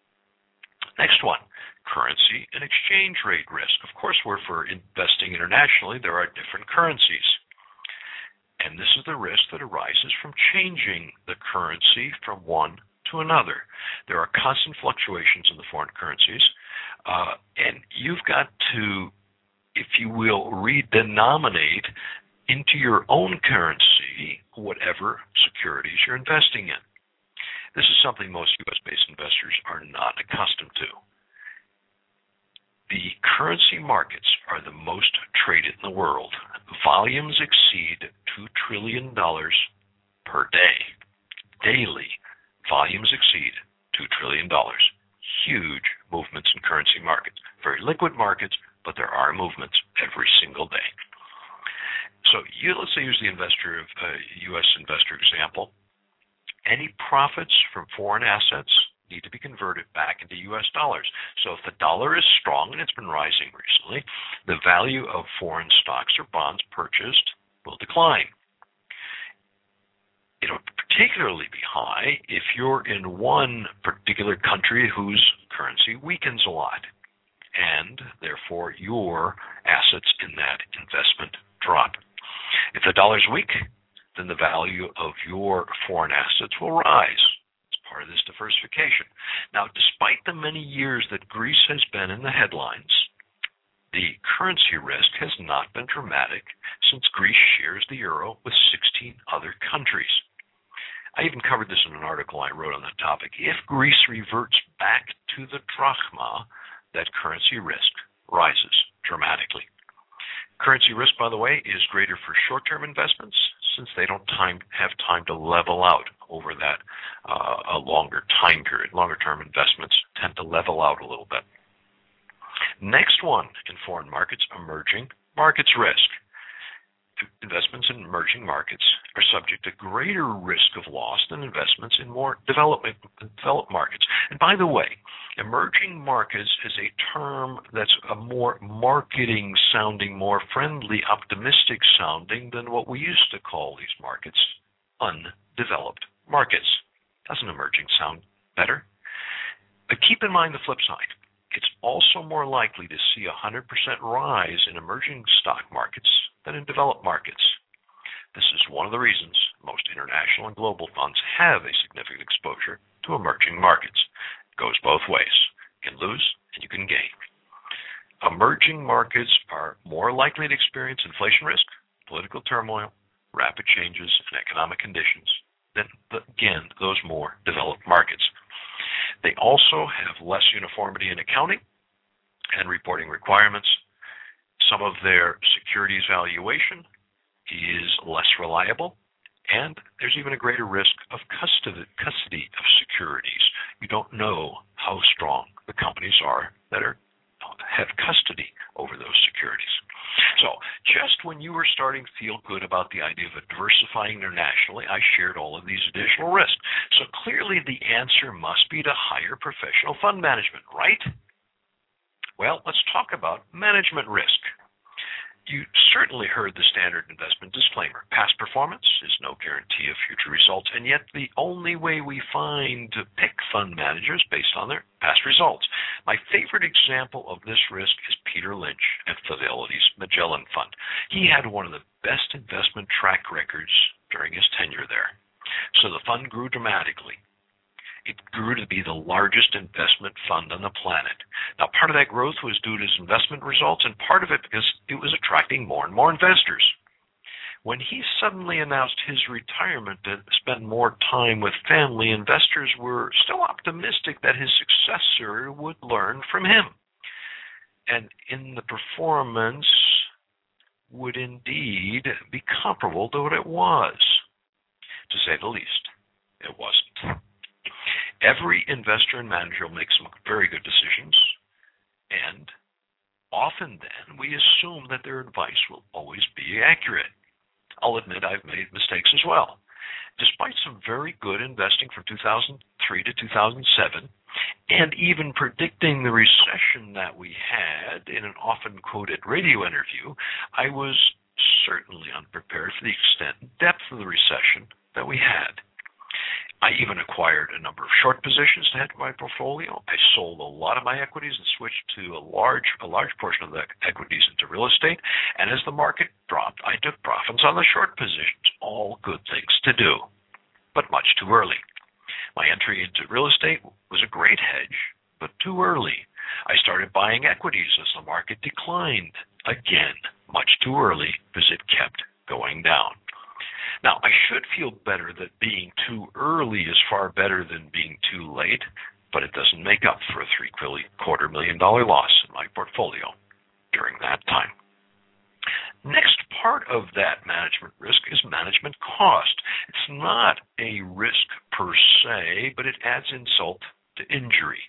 B: Next one, currency and exchange rate risk. Of course, we're for investing internationally, there are different currencies. And this is the risk that arises from changing the currency from one to another. There are constant fluctuations in the foreign currencies, uh, and you've got to, if you will, redenominate into your own currency whatever securities you're investing in. This is something most U S-based investors are not accustomed to. The currency markets are the most traded in the world. Volumes exceed two trillion dollars per day. Daily, volumes exceed two trillion dollars. Huge movements in currency markets. Very liquid markets, but there are movements every single day. So you, let's say use the investor of uh, U S investor example. Any profits from foreign assets need to be converted back into U S dollars. So if the dollar is strong, and it's been rising recently, the value of foreign stocks or bonds purchased will decline. It'll particularly be high if you're in one particular country whose currency weakens a lot, and therefore your assets in that investment drop. If the dollar's weak, then the value of your foreign assets will rise. It's part of this diversification. Now, despite the many years that Greece has been in the headlines, the currency risk has not been dramatic since Greece shares the euro with sixteen other countries. I even covered this in an article I wrote on the topic. If Greece reverts back to the drachma, that currency risk rises dramatically. Currency risk, by the way, is greater for short-term investments since they don't time, have time to level out over that uh, a longer time period. Longer-term investments tend to level out a little bit. Next one in foreign markets, emerging markets risk. Investments in emerging markets are subject to greater risk of loss than investments in more development, developed markets. And by the way, Emerging markets is a term that's a more marketing sounding, more friendly, optimistic sounding than what we used to call these markets, undeveloped markets. Doesn't emerging sound better? But keep in mind the flip side. It's also more likely to see a one hundred percent rise in emerging stock markets than in developed markets. This is one of the reasons most international and global funds have a significant exposure to emerging markets. It goes both ways. You can lose and you can gain. Emerging markets are more likely to experience inflation risk, political turmoil, rapid changes in economic conditions than, again, those more developed markets. They also have less uniformity in accounting and reporting requirements. Some of their securities valuation is less reliable, and there's even a greater risk of custody, custody of securities. You don't know how strong the companies are that are have custody over those securities. So just when you were starting to feel good about the idea of diversifying internationally, I shared all of these additional risks. So clearly the answer must be to hire professional fund management, right? Well, let's talk about management risk. You certainly heard the standard investment disclaimer. Past performance is no guarantee of future results, and yet the only way we find to pick fund managers based on their past results. My favorite example of this risk is Peter Lynch at Fidelity's Magellan Fund. He had one of the best investment track records during his tenure there. So the fund grew dramatically. It grew to be the largest investment fund on the planet. Now, part of that growth was due to his investment results, and part of it because it was attracting more and more investors. When he suddenly announced his retirement to spend more time with family, investors were still optimistic that his successor would learn from him. And in the performance would indeed be comparable to what it was. To say the least, it wasn't. Every investor and manager will make some very good decisions, and often then we assume that their advice will always be accurate. I'll admit I've made mistakes as well. Despite some very good investing from two thousand three to two thousand seven, and even predicting the recession that we had in an often quoted radio interview, I was certainly unprepared for the extent and depth of the recession that we had. I even acquired a number of short positions to head my portfolio. I sold a lot of my equities and switched to a large a large portion of the equities into real estate. And as the market dropped, I took profits on the short positions. All good things to do, but much too early. My entry into real estate was a great hedge, but too early. I started buying equities as the market declined. Again, much too early because it kept going down. Now, I should feel better that being too early is far better than being too late, but it doesn't make up for a three-quarter million dollar loss in my portfolio during that time. Next part of that management risk is management cost. It's not a risk per se, but it adds insult to injury.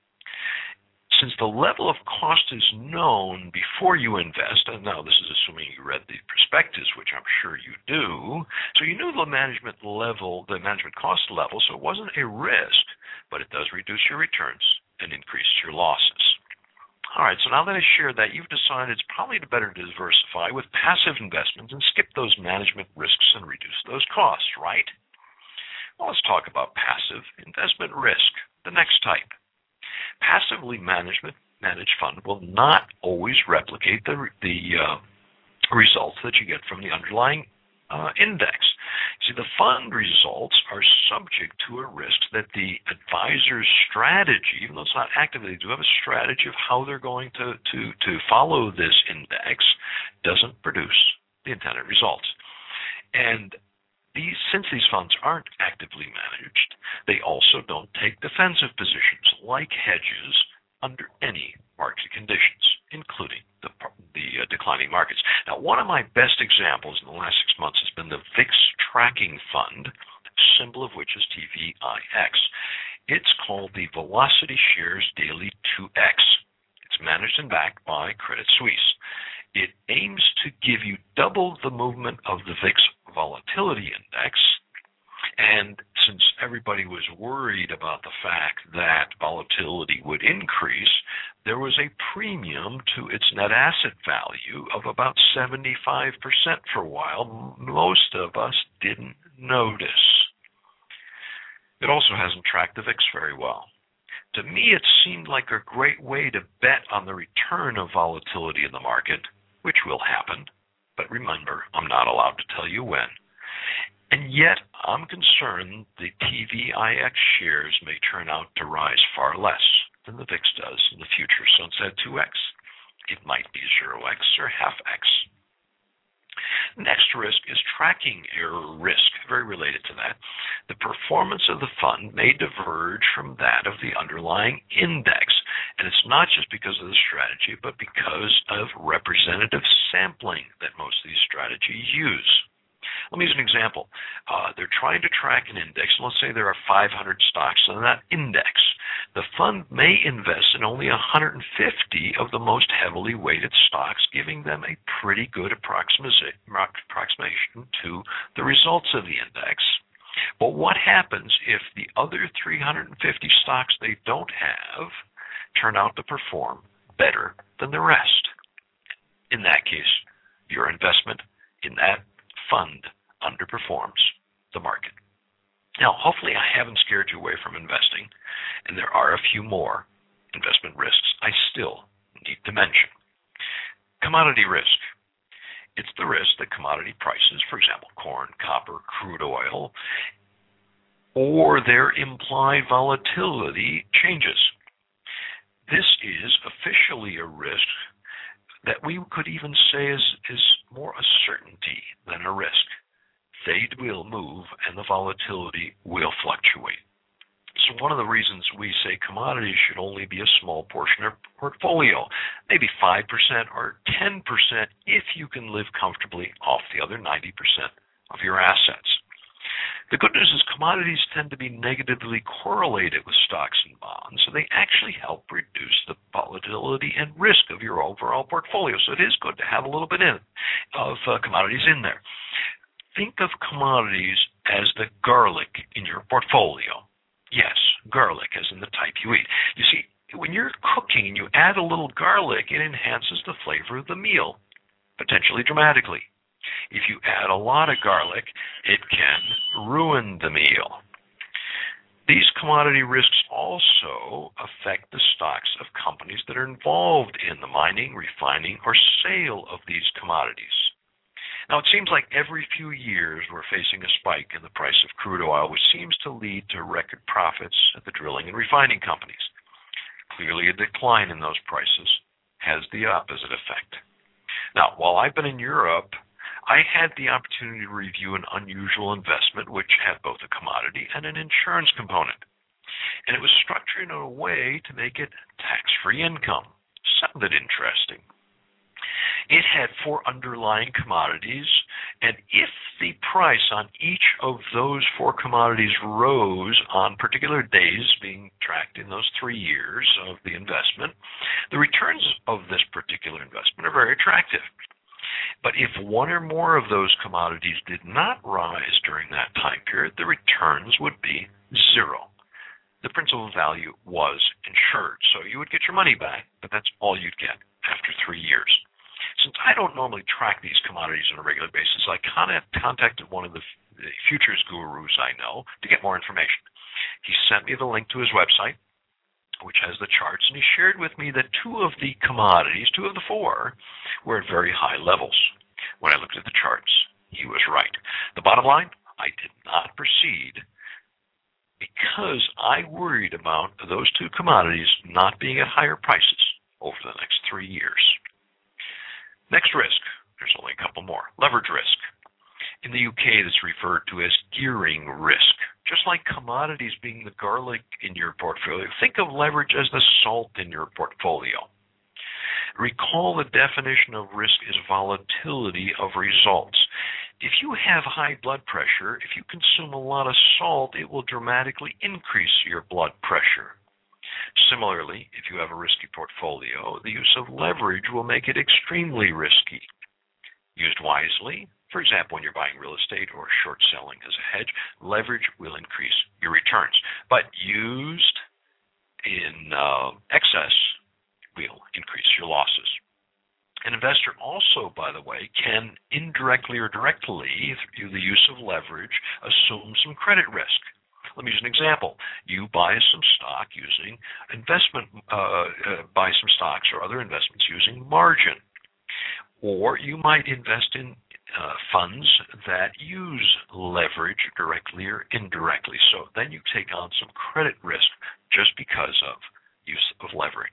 B: Since the level of cost is known before you invest, and now this is assuming you read the prospectus, which I'm sure you do, so you knew the management level, the management cost level, so it wasn't a risk, but it does reduce your returns and increase your losses. All right, so now that I shared that, you've decided it's probably better to diversify with passive investments and skip those management risks and reduce those costs, right? Well, let's talk about passive investment risk, the next type. Passively management managed fund will not always replicate the the uh, results that you get from the underlying uh, index. See, the fund results are subject to a risk that the advisor's strategy, even though it's not active, they do have a strategy of how they're going to to to follow this index, doesn't produce the intended results. And These, since these funds aren't actively managed, they also don't take defensive positions like hedges under any market conditions, including the, the uh, declining markets. Now, one of my best examples in the last six months has been the V I X Tracking Fund, symbol of which is T V I X. It's called the Velocity Shares Daily two X. It's managed and backed by Credit Suisse. It aims to give you double the movement of the V I X Volatility Index, and since everybody was worried about the fact that volatility would increase, there was a premium to its net asset value of about seventy-five percent for a while. Most of us didn't notice. It also hasn't tracked the V I X very well. To me, it seemed like a great way to bet on the return of volatility in the market, which will happen, but remember, I'm not allowed to tell you when. And yet, I'm concerned the T V I X shares may turn out to rise far less than the V I X does in the future Sunset two X. It might be zero X or half X. Next risk is tracking error risk, very related to that. The performance of the fund may diverge from that of the underlying index, and it's not just because of the strategy, but because of representative sampling that most of these strategies use. Let me use an example. Uh, they're trying to track an index, and let's say there are five hundred stocks in that index. The fund may invest in only one hundred fifty of the most heavily weighted stocks, giving them a pretty good approximation to the results of the index. But what happens if the other three hundred fifty stocks they don't have turn out to perform better than the rest? In that case, your investment in that fund underperforms the market. Now, hopefully I haven't scared you away from investing, and there are a few more investment risks I still need to mention. Commodity risk. It's the risk that commodity prices, for example, corn, copper, crude oil, or their implied volatility changes. This is officially a risk that we could even say is, is more a certainty than a risk. They will move and the volatility will fluctuate. So one of the reasons we say commodities should only be a small portion of your portfolio, maybe five percent or ten percent if you can live comfortably off the other ninety percent of your assets. The good news is commodities tend to be negatively correlated with stocks and bonds, so they actually help reduce the volatility and risk of your overall portfolio. So it is good to have a little bit in, of uh, commodities in there. Think of commodities as the garlic in your portfolio. Yes, garlic as in the type you eat. You see, when you're cooking and you add a little garlic, it enhances the flavor of the meal, potentially dramatically. If you add a lot of garlic, it can ruin the meal. These commodity risks also affect the stocks of companies that are involved in the mining, refining, or sale of these commodities. Now, it seems like every few years we're facing a spike in the price of crude oil, which seems to lead to record profits at the drilling and refining companies. Clearly, a decline in those prices has the opposite effect. Now, while I've been in Europe, I had the opportunity to review an unusual investment which had both a commodity and an insurance component. And it was structured in a way to make it tax-free income. Sounded interesting. It had four underlying commodities, and if the price on each of those four commodities rose on particular days being tracked in those three years of the investment, the returns of this particular investment are very attractive. But if one or more of those commodities did not rise during that time period, the returns would be zero. The principal value was insured, so you would get your money back, but that's all you'd get after three years. Since I don't normally track these commodities on a regular basis, I contacted one of the futures gurus I know to get more information. He sent me the link to his website, which has the charts, and he shared with me that two of the commodities, two of the four, were at very high levels. When I looked at the charts, he was right. The bottom line, I did not proceed because I worried about those two commodities not being at higher prices over the next three years. Next risk, there's only a couple more, leverage risk. In the U K, this is referred to as gearing risk. Just like commodities being the garlic in your portfolio, think of leverage as the salt in your portfolio. Recall the definition of risk is volatility of results. If you have high blood pressure, if you consume a lot of salt, it will dramatically increase your blood pressure. Similarly, if you have a risky portfolio, the use of leverage will make it extremely risky. Used wisely, for example, when you're buying real estate or short selling as a hedge, leverage will increase your returns. But used in in uh, excess will increase your losses. An investor also, by the way, can indirectly or directly, through the use of leverage, assume some credit risk. Let me use an example. You buy some stock using investment, uh, uh, buy some stocks or other investments using margin. Or you might invest in uh, funds that use leverage directly or indirectly. So then you take on some credit risk just because of use of leverage.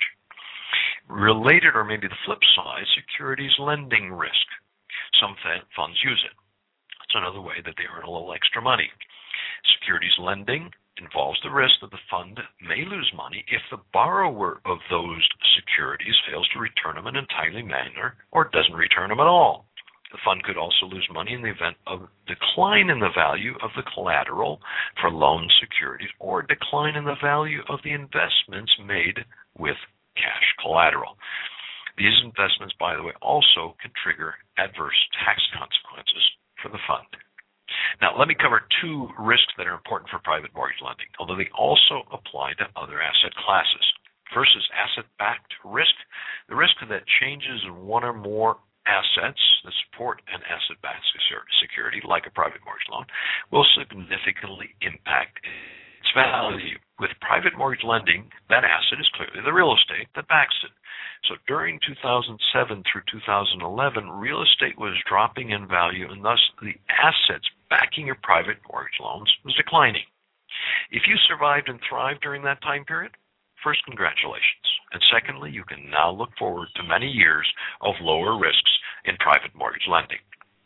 B: Related, or maybe the flip side, securities lending risk. Some funds use it. It's another way that they earn a little extra money. Securities lending involves the risk that the fund may lose money if the borrower of those securities fails to return them in a timely manner or doesn't return them at all. The fund could also lose money in the event of decline in the value of the collateral for loan securities or decline in the value of the investments made with cash collateral. These investments, by the way, also can trigger adverse tax consequences for the fund. Now, let me cover two risks that are important for private mortgage lending, although they also apply to other asset classes. First is asset-backed risk, the risk that changes in one or more assets that support an asset-backed security, like a private mortgage loan, will significantly impact its value. With private mortgage lending, that asset is clearly the real estate that backs it. So during two thousand seven through two thousand eleven, real estate was dropping in value, and thus the assets backing your private mortgage loans was declining. If you survived and thrived during that time period, first, congratulations. And secondly, you can now look forward to many years of lower risks in private mortgage lending.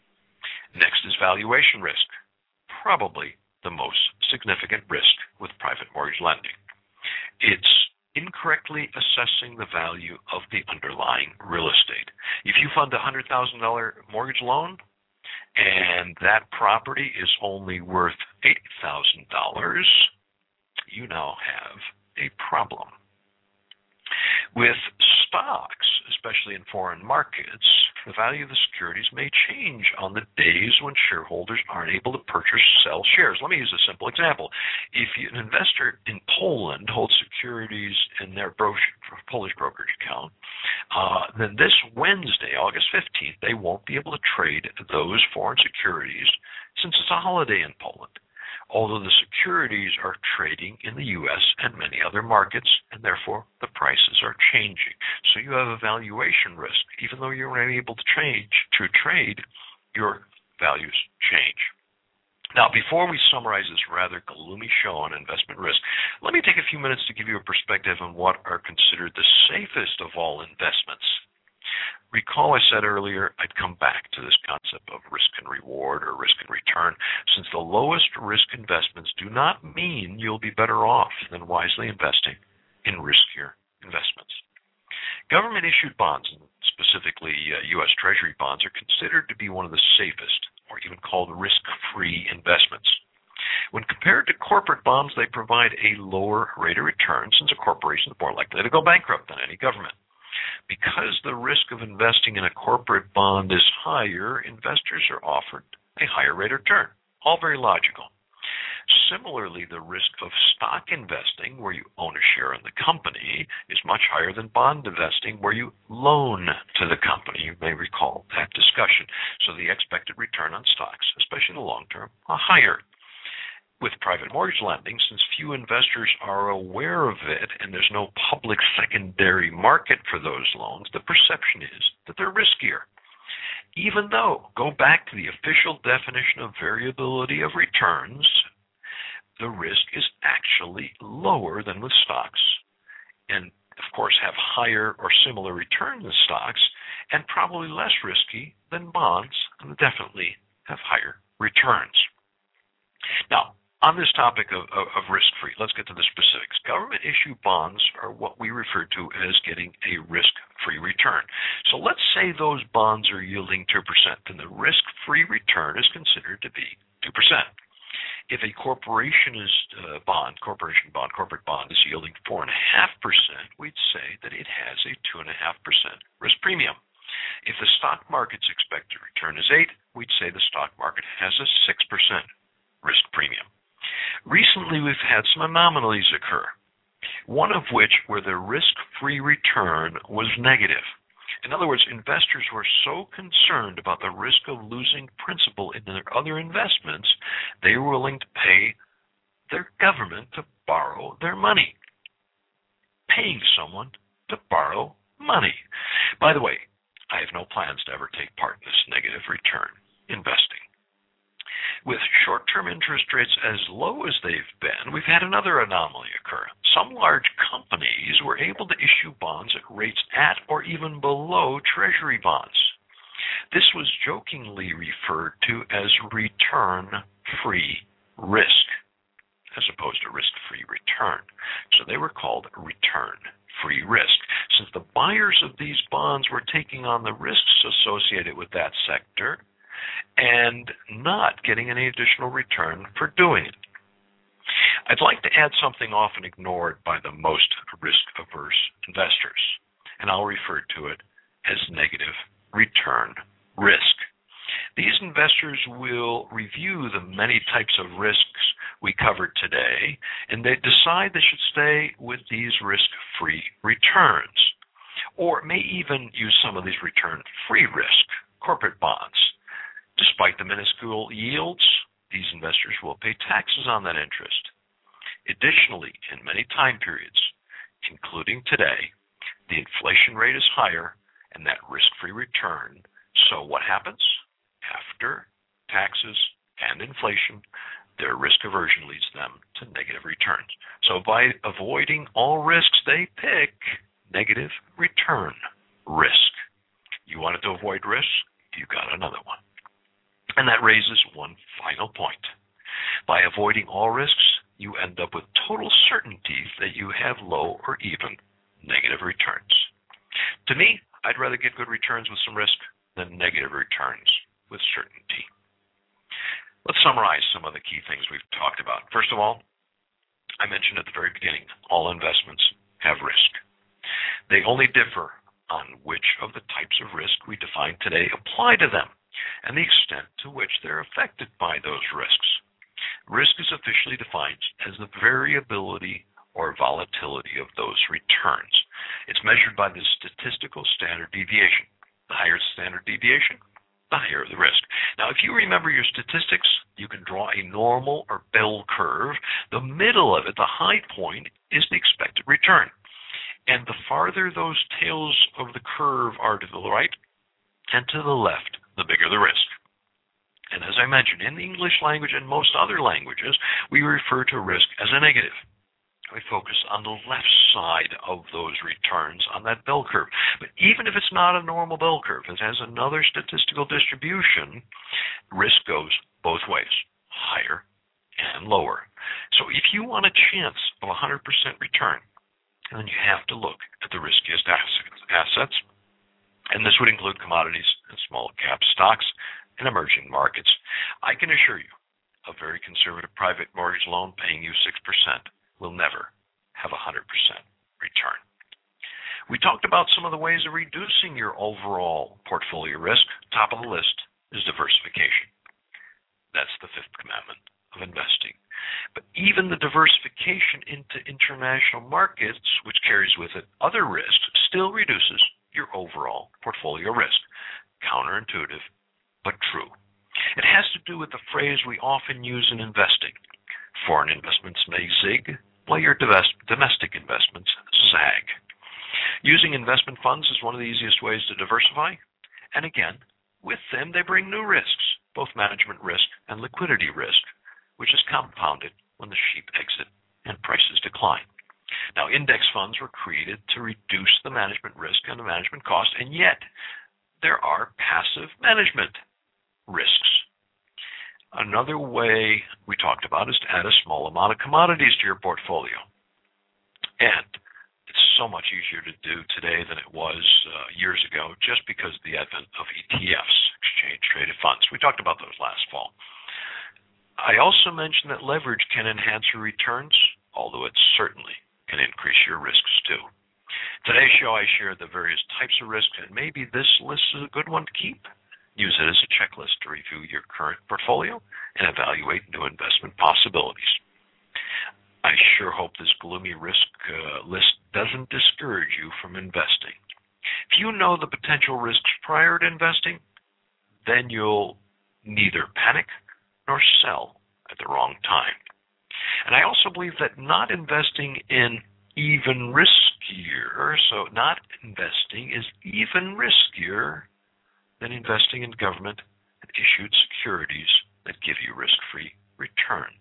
B: Next is valuation risk, probably the most significant risk with private mortgage lending. It's incorrectly assessing the value of the underlying real estate. If you fund a one hundred thousand dollars mortgage loan and that property is only worth eighty thousand dollars, you now have a problem. With stocks, especially in foreign markets, the value of the securities may change on the days when shareholders aren't able to purchase or sell shares. Let me use a simple example. If you, an investor in Poland holds securities in their Polish brokerage account, uh, then this Wednesday, August fifteenth, they won't be able to trade those foreign securities since it's a holiday in Poland, although the securities are trading in the U S and many other markets, and therefore the prices are changing. So you have a valuation risk. Even though you're unable to trade, to trade, your values change. Now, before we summarize this rather gloomy show on investment risk, let me take a few minutes to give you a perspective on what are considered the safest of all investments. Recall I said earlier I'd come back to this concept of risk and reward or risk and return, since the lowest risk investments do not mean you'll be better off than wisely investing in riskier investments. Government-issued bonds, and specifically uh, U S Treasury bonds, are considered to be one of the safest, or even called risk-free investments. When compared to corporate bonds, they provide a lower rate of return, since a corporation is more likely to go bankrupt than any government. Because the risk of investing in a corporate bond is higher, investors are offered a higher rate of return. All very logical. Similarly, the risk of stock investing, where you own a share in the company, is much higher than bond investing, where you loan to the company. You may recall that discussion. So the expected return on stocks, especially in the long term, are higher. With private mortgage lending, since few investors are aware of it and there's no public secondary market for those loans, the perception is that they're riskier. Even though, go back to the official definition of variability of returns, the risk is actually lower than with stocks, and of course have higher or similar returns than stocks, and probably less risky than bonds, and definitely have higher returns. Now, on this topic of, of, of risk-free, let's get to the specifics. Government-issued bonds are what we refer to as getting a risk-free return. So let's say those bonds are yielding two percent, then the risk-free return is considered to be two percent. If a corporation is uh, bond, corporation bond, corporate bond is yielding four point five percent, we'd say that it has a two point five percent risk premium. If the stock market's expected return is eight, we'd say the stock market has a six percent risk premium. Recently, we've had some anomalies occur. one of which where the risk-free return was negative. In other words, investors were so concerned about the risk of losing principal in their other investments, they were willing to pay their government to borrow their money. Paying someone to borrow money. By the way, I have no plans to ever take part in this negative return investing. With short-term interest rates as low as they've been, we've had another anomaly occur. Some large companies were able to issue bonds at rates at or even below Treasury bonds. This was jokingly referred to as return-free risk, as opposed to risk-free return. So they were called return-free risk, since the buyers of these bonds were taking on the risks associated with that sector and not getting any additional return for doing it. I'd like to add something often ignored by the most risk-averse investors, and I'll refer to it as negative return risk. These investors will review the many types of risks we covered today, and they decide they should stay with these risk-free returns, or may even use some of these return-free risk, corporate bonds. Despite the minuscule yields, these investors will pay taxes on that interest. Additionally, in many time periods, including today, the inflation rate is higher and that risk-free return. So what happens? After taxes and inflation, their risk aversion leads them to negative returns. So by avoiding all risks, they pick negative return risk. You wanted to avoid risk? You got another one. And that raises one final point. By avoiding all risks, you end up with total certainty that you have low or even negative returns. To me, I'd rather get good returns with some risk than negative returns with certainty. Let's summarize some of the key things we've talked about. First of all, I mentioned at the very beginning, all investments have risk. They only differ on which of the types of risk we define today apply to them, and the extent to which they're affected by those risks. Risk is officially defined as the variability or volatility of those returns. It's measured by the statistical standard deviation. The higher the standard deviation, the higher the risk. Now, if you remember your statistics, you can draw a normal or bell curve. The middle of it, the high point, is the expected return. And the farther those tails of the curve are to the right and to the left, the bigger the risk. And as I mentioned, in the English language and most other languages, we refer to risk as a negative. We focus on the left side of those returns on that bell curve. But even if it's not a normal bell curve, it has another statistical distribution, risk goes both ways, higher and lower. So if you want a chance of one hundred percent return, then you have to look at the riskiest assets, and this would include commodities and small cap stocks in emerging markets. I can assure you, a very conservative private mortgage loan paying you six percent will never have one hundred percent return. We talked about some of the ways of reducing your overall portfolio risk. Top of the list is diversification. That's the fifth commandment of investing. But even the diversification into international markets, which carries with it other risks, still reduces your overall portfolio risk. Counterintuitive, but true. It has to do with the phrase we often use in investing. Foreign investments may zig, while your domestic investments zag. Using investment funds is one of the easiest ways to diversify. And again, with them, they bring new risks, both management risk and liquidity risk, which is compounded when the sheep exit and prices decline. Now, index funds were created to reduce the management risk and the management cost, and yet there are passive management risks. Another way we talked about is to add a small amount of commodities to your portfolio. And it's so much easier to do today than it was uh, years ago just because of the advent of E T Fs, exchange-traded funds. We talked about those last fall. I also mentioned that leverage can enhance your returns, although it certainly can increase your risks too. Today's show, I shared the various types of risks, and maybe this list is a good one to keep. Use it as a checklist to review your current portfolio and evaluate new investment possibilities. I sure hope this gloomy risk uh, list doesn't discourage you from investing. If you know the potential risks prior to investing, then you'll neither panic nor sell at the wrong time. And I also believe that not investing in even riskier, so not investing is even riskier than investing in government and issued securities that give you risk-free returns.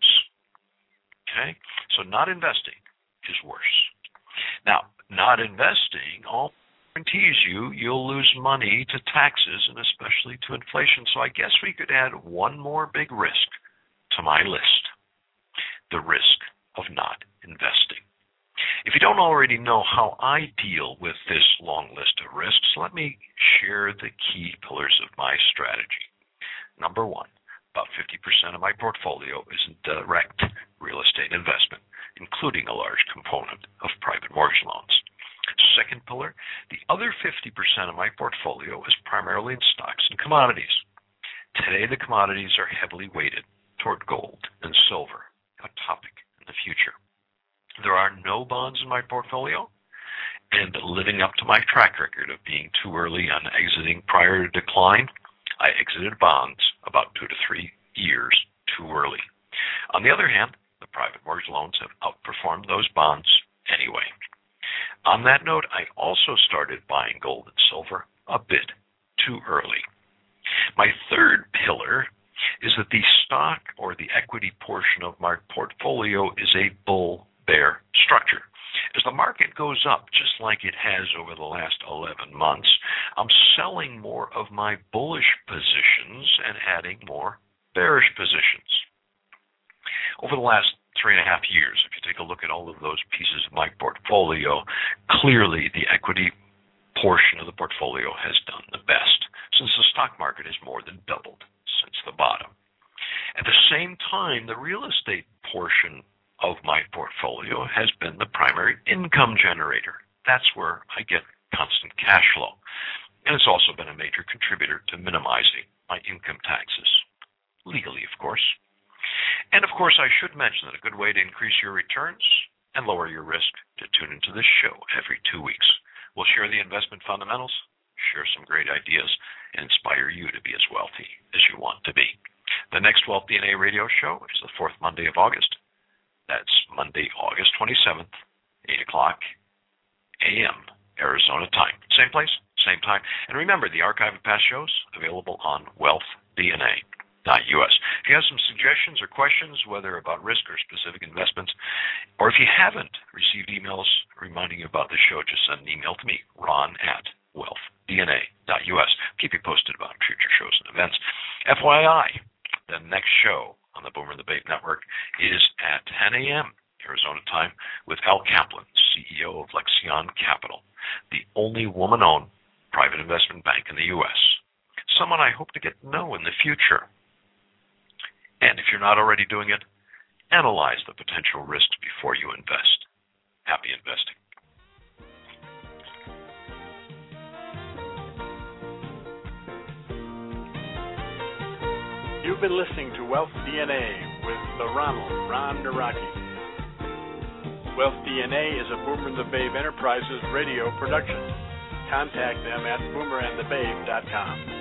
B: Okay? So not investing is worse. Now, not investing all guarantees you you'll lose money to taxes and especially to inflation. So I guess we could add one more big risk to my list, the risk of not investing. If you don't already know how I deal with this long list of risks, let me share the key pillars of my strategy. Number one, about fifty percent of my portfolio is in direct real estate investment, including a large component of private mortgage loans. Second pillar, the other fifty percent of my portfolio is primarily in stocks and commodities. Today, the commodities are heavily weighted toward gold and silver, a topic in the future. There are no bonds in my portfolio, and living up to my track record of being too early on exiting prior to decline, I exited bonds about two to three years too early. On the other hand, the private mortgage loans have outperformed those bonds anyway. On that note, I also started buying gold and silver a bit too early. My third pillar is that the stock or the equity portion of my portfolio is a bull-bear structure. As the market goes up, just like it has over the last eleven months, I'm selling more of my bullish positions and adding more bearish positions. Over the last three and a half years, if you take a look at all of those pieces of my portfolio, clearly the equity portion of the portfolio has done the best, since the stock market has more than doubled since the bottom. At the same time, the real estate portion of my portfolio has been the primary income generator. That's where I get constant cash flow. And it's also been a major contributor to minimizing my income taxes, legally, of course. And of course, I should mention that a good way to increase your returns and lower your risk to tune into this show every two weeks. We'll share the investment fundamentals, share some great ideas, and inspire you to be as wealthy as you want to be. The next Wealth D N A radio show is the fourth Monday of August. That's Monday, August twenty-seventh, eight o'clock a m Arizona time. Same place, same time. And remember, the archive of past shows available on wealth D N A dot U S. If you have some suggestions or questions, whether about risk or specific investments, or if you haven't received emails reminding you about the show, just send an email to me, Ron at wealth D N A dot U S. Keep you posted about future shows and events. F Y I, the next show on the Boomer and the Babe Network is at ten a m Arizona time with Al Kaplan, C E O of Lexion Capital, the only woman-owned private investment bank in the U S. Someone I hope to get to know in the future. And if you're not already doing it, analyze the potential risks before you invest. Happy investing.
A: You've been listening to Wealth D N A with the Ronald, Ron Nawrocki. Wealth D N A is a Boomer and the Babe Enterprises radio production. Contact them at boomer and the babe dot com.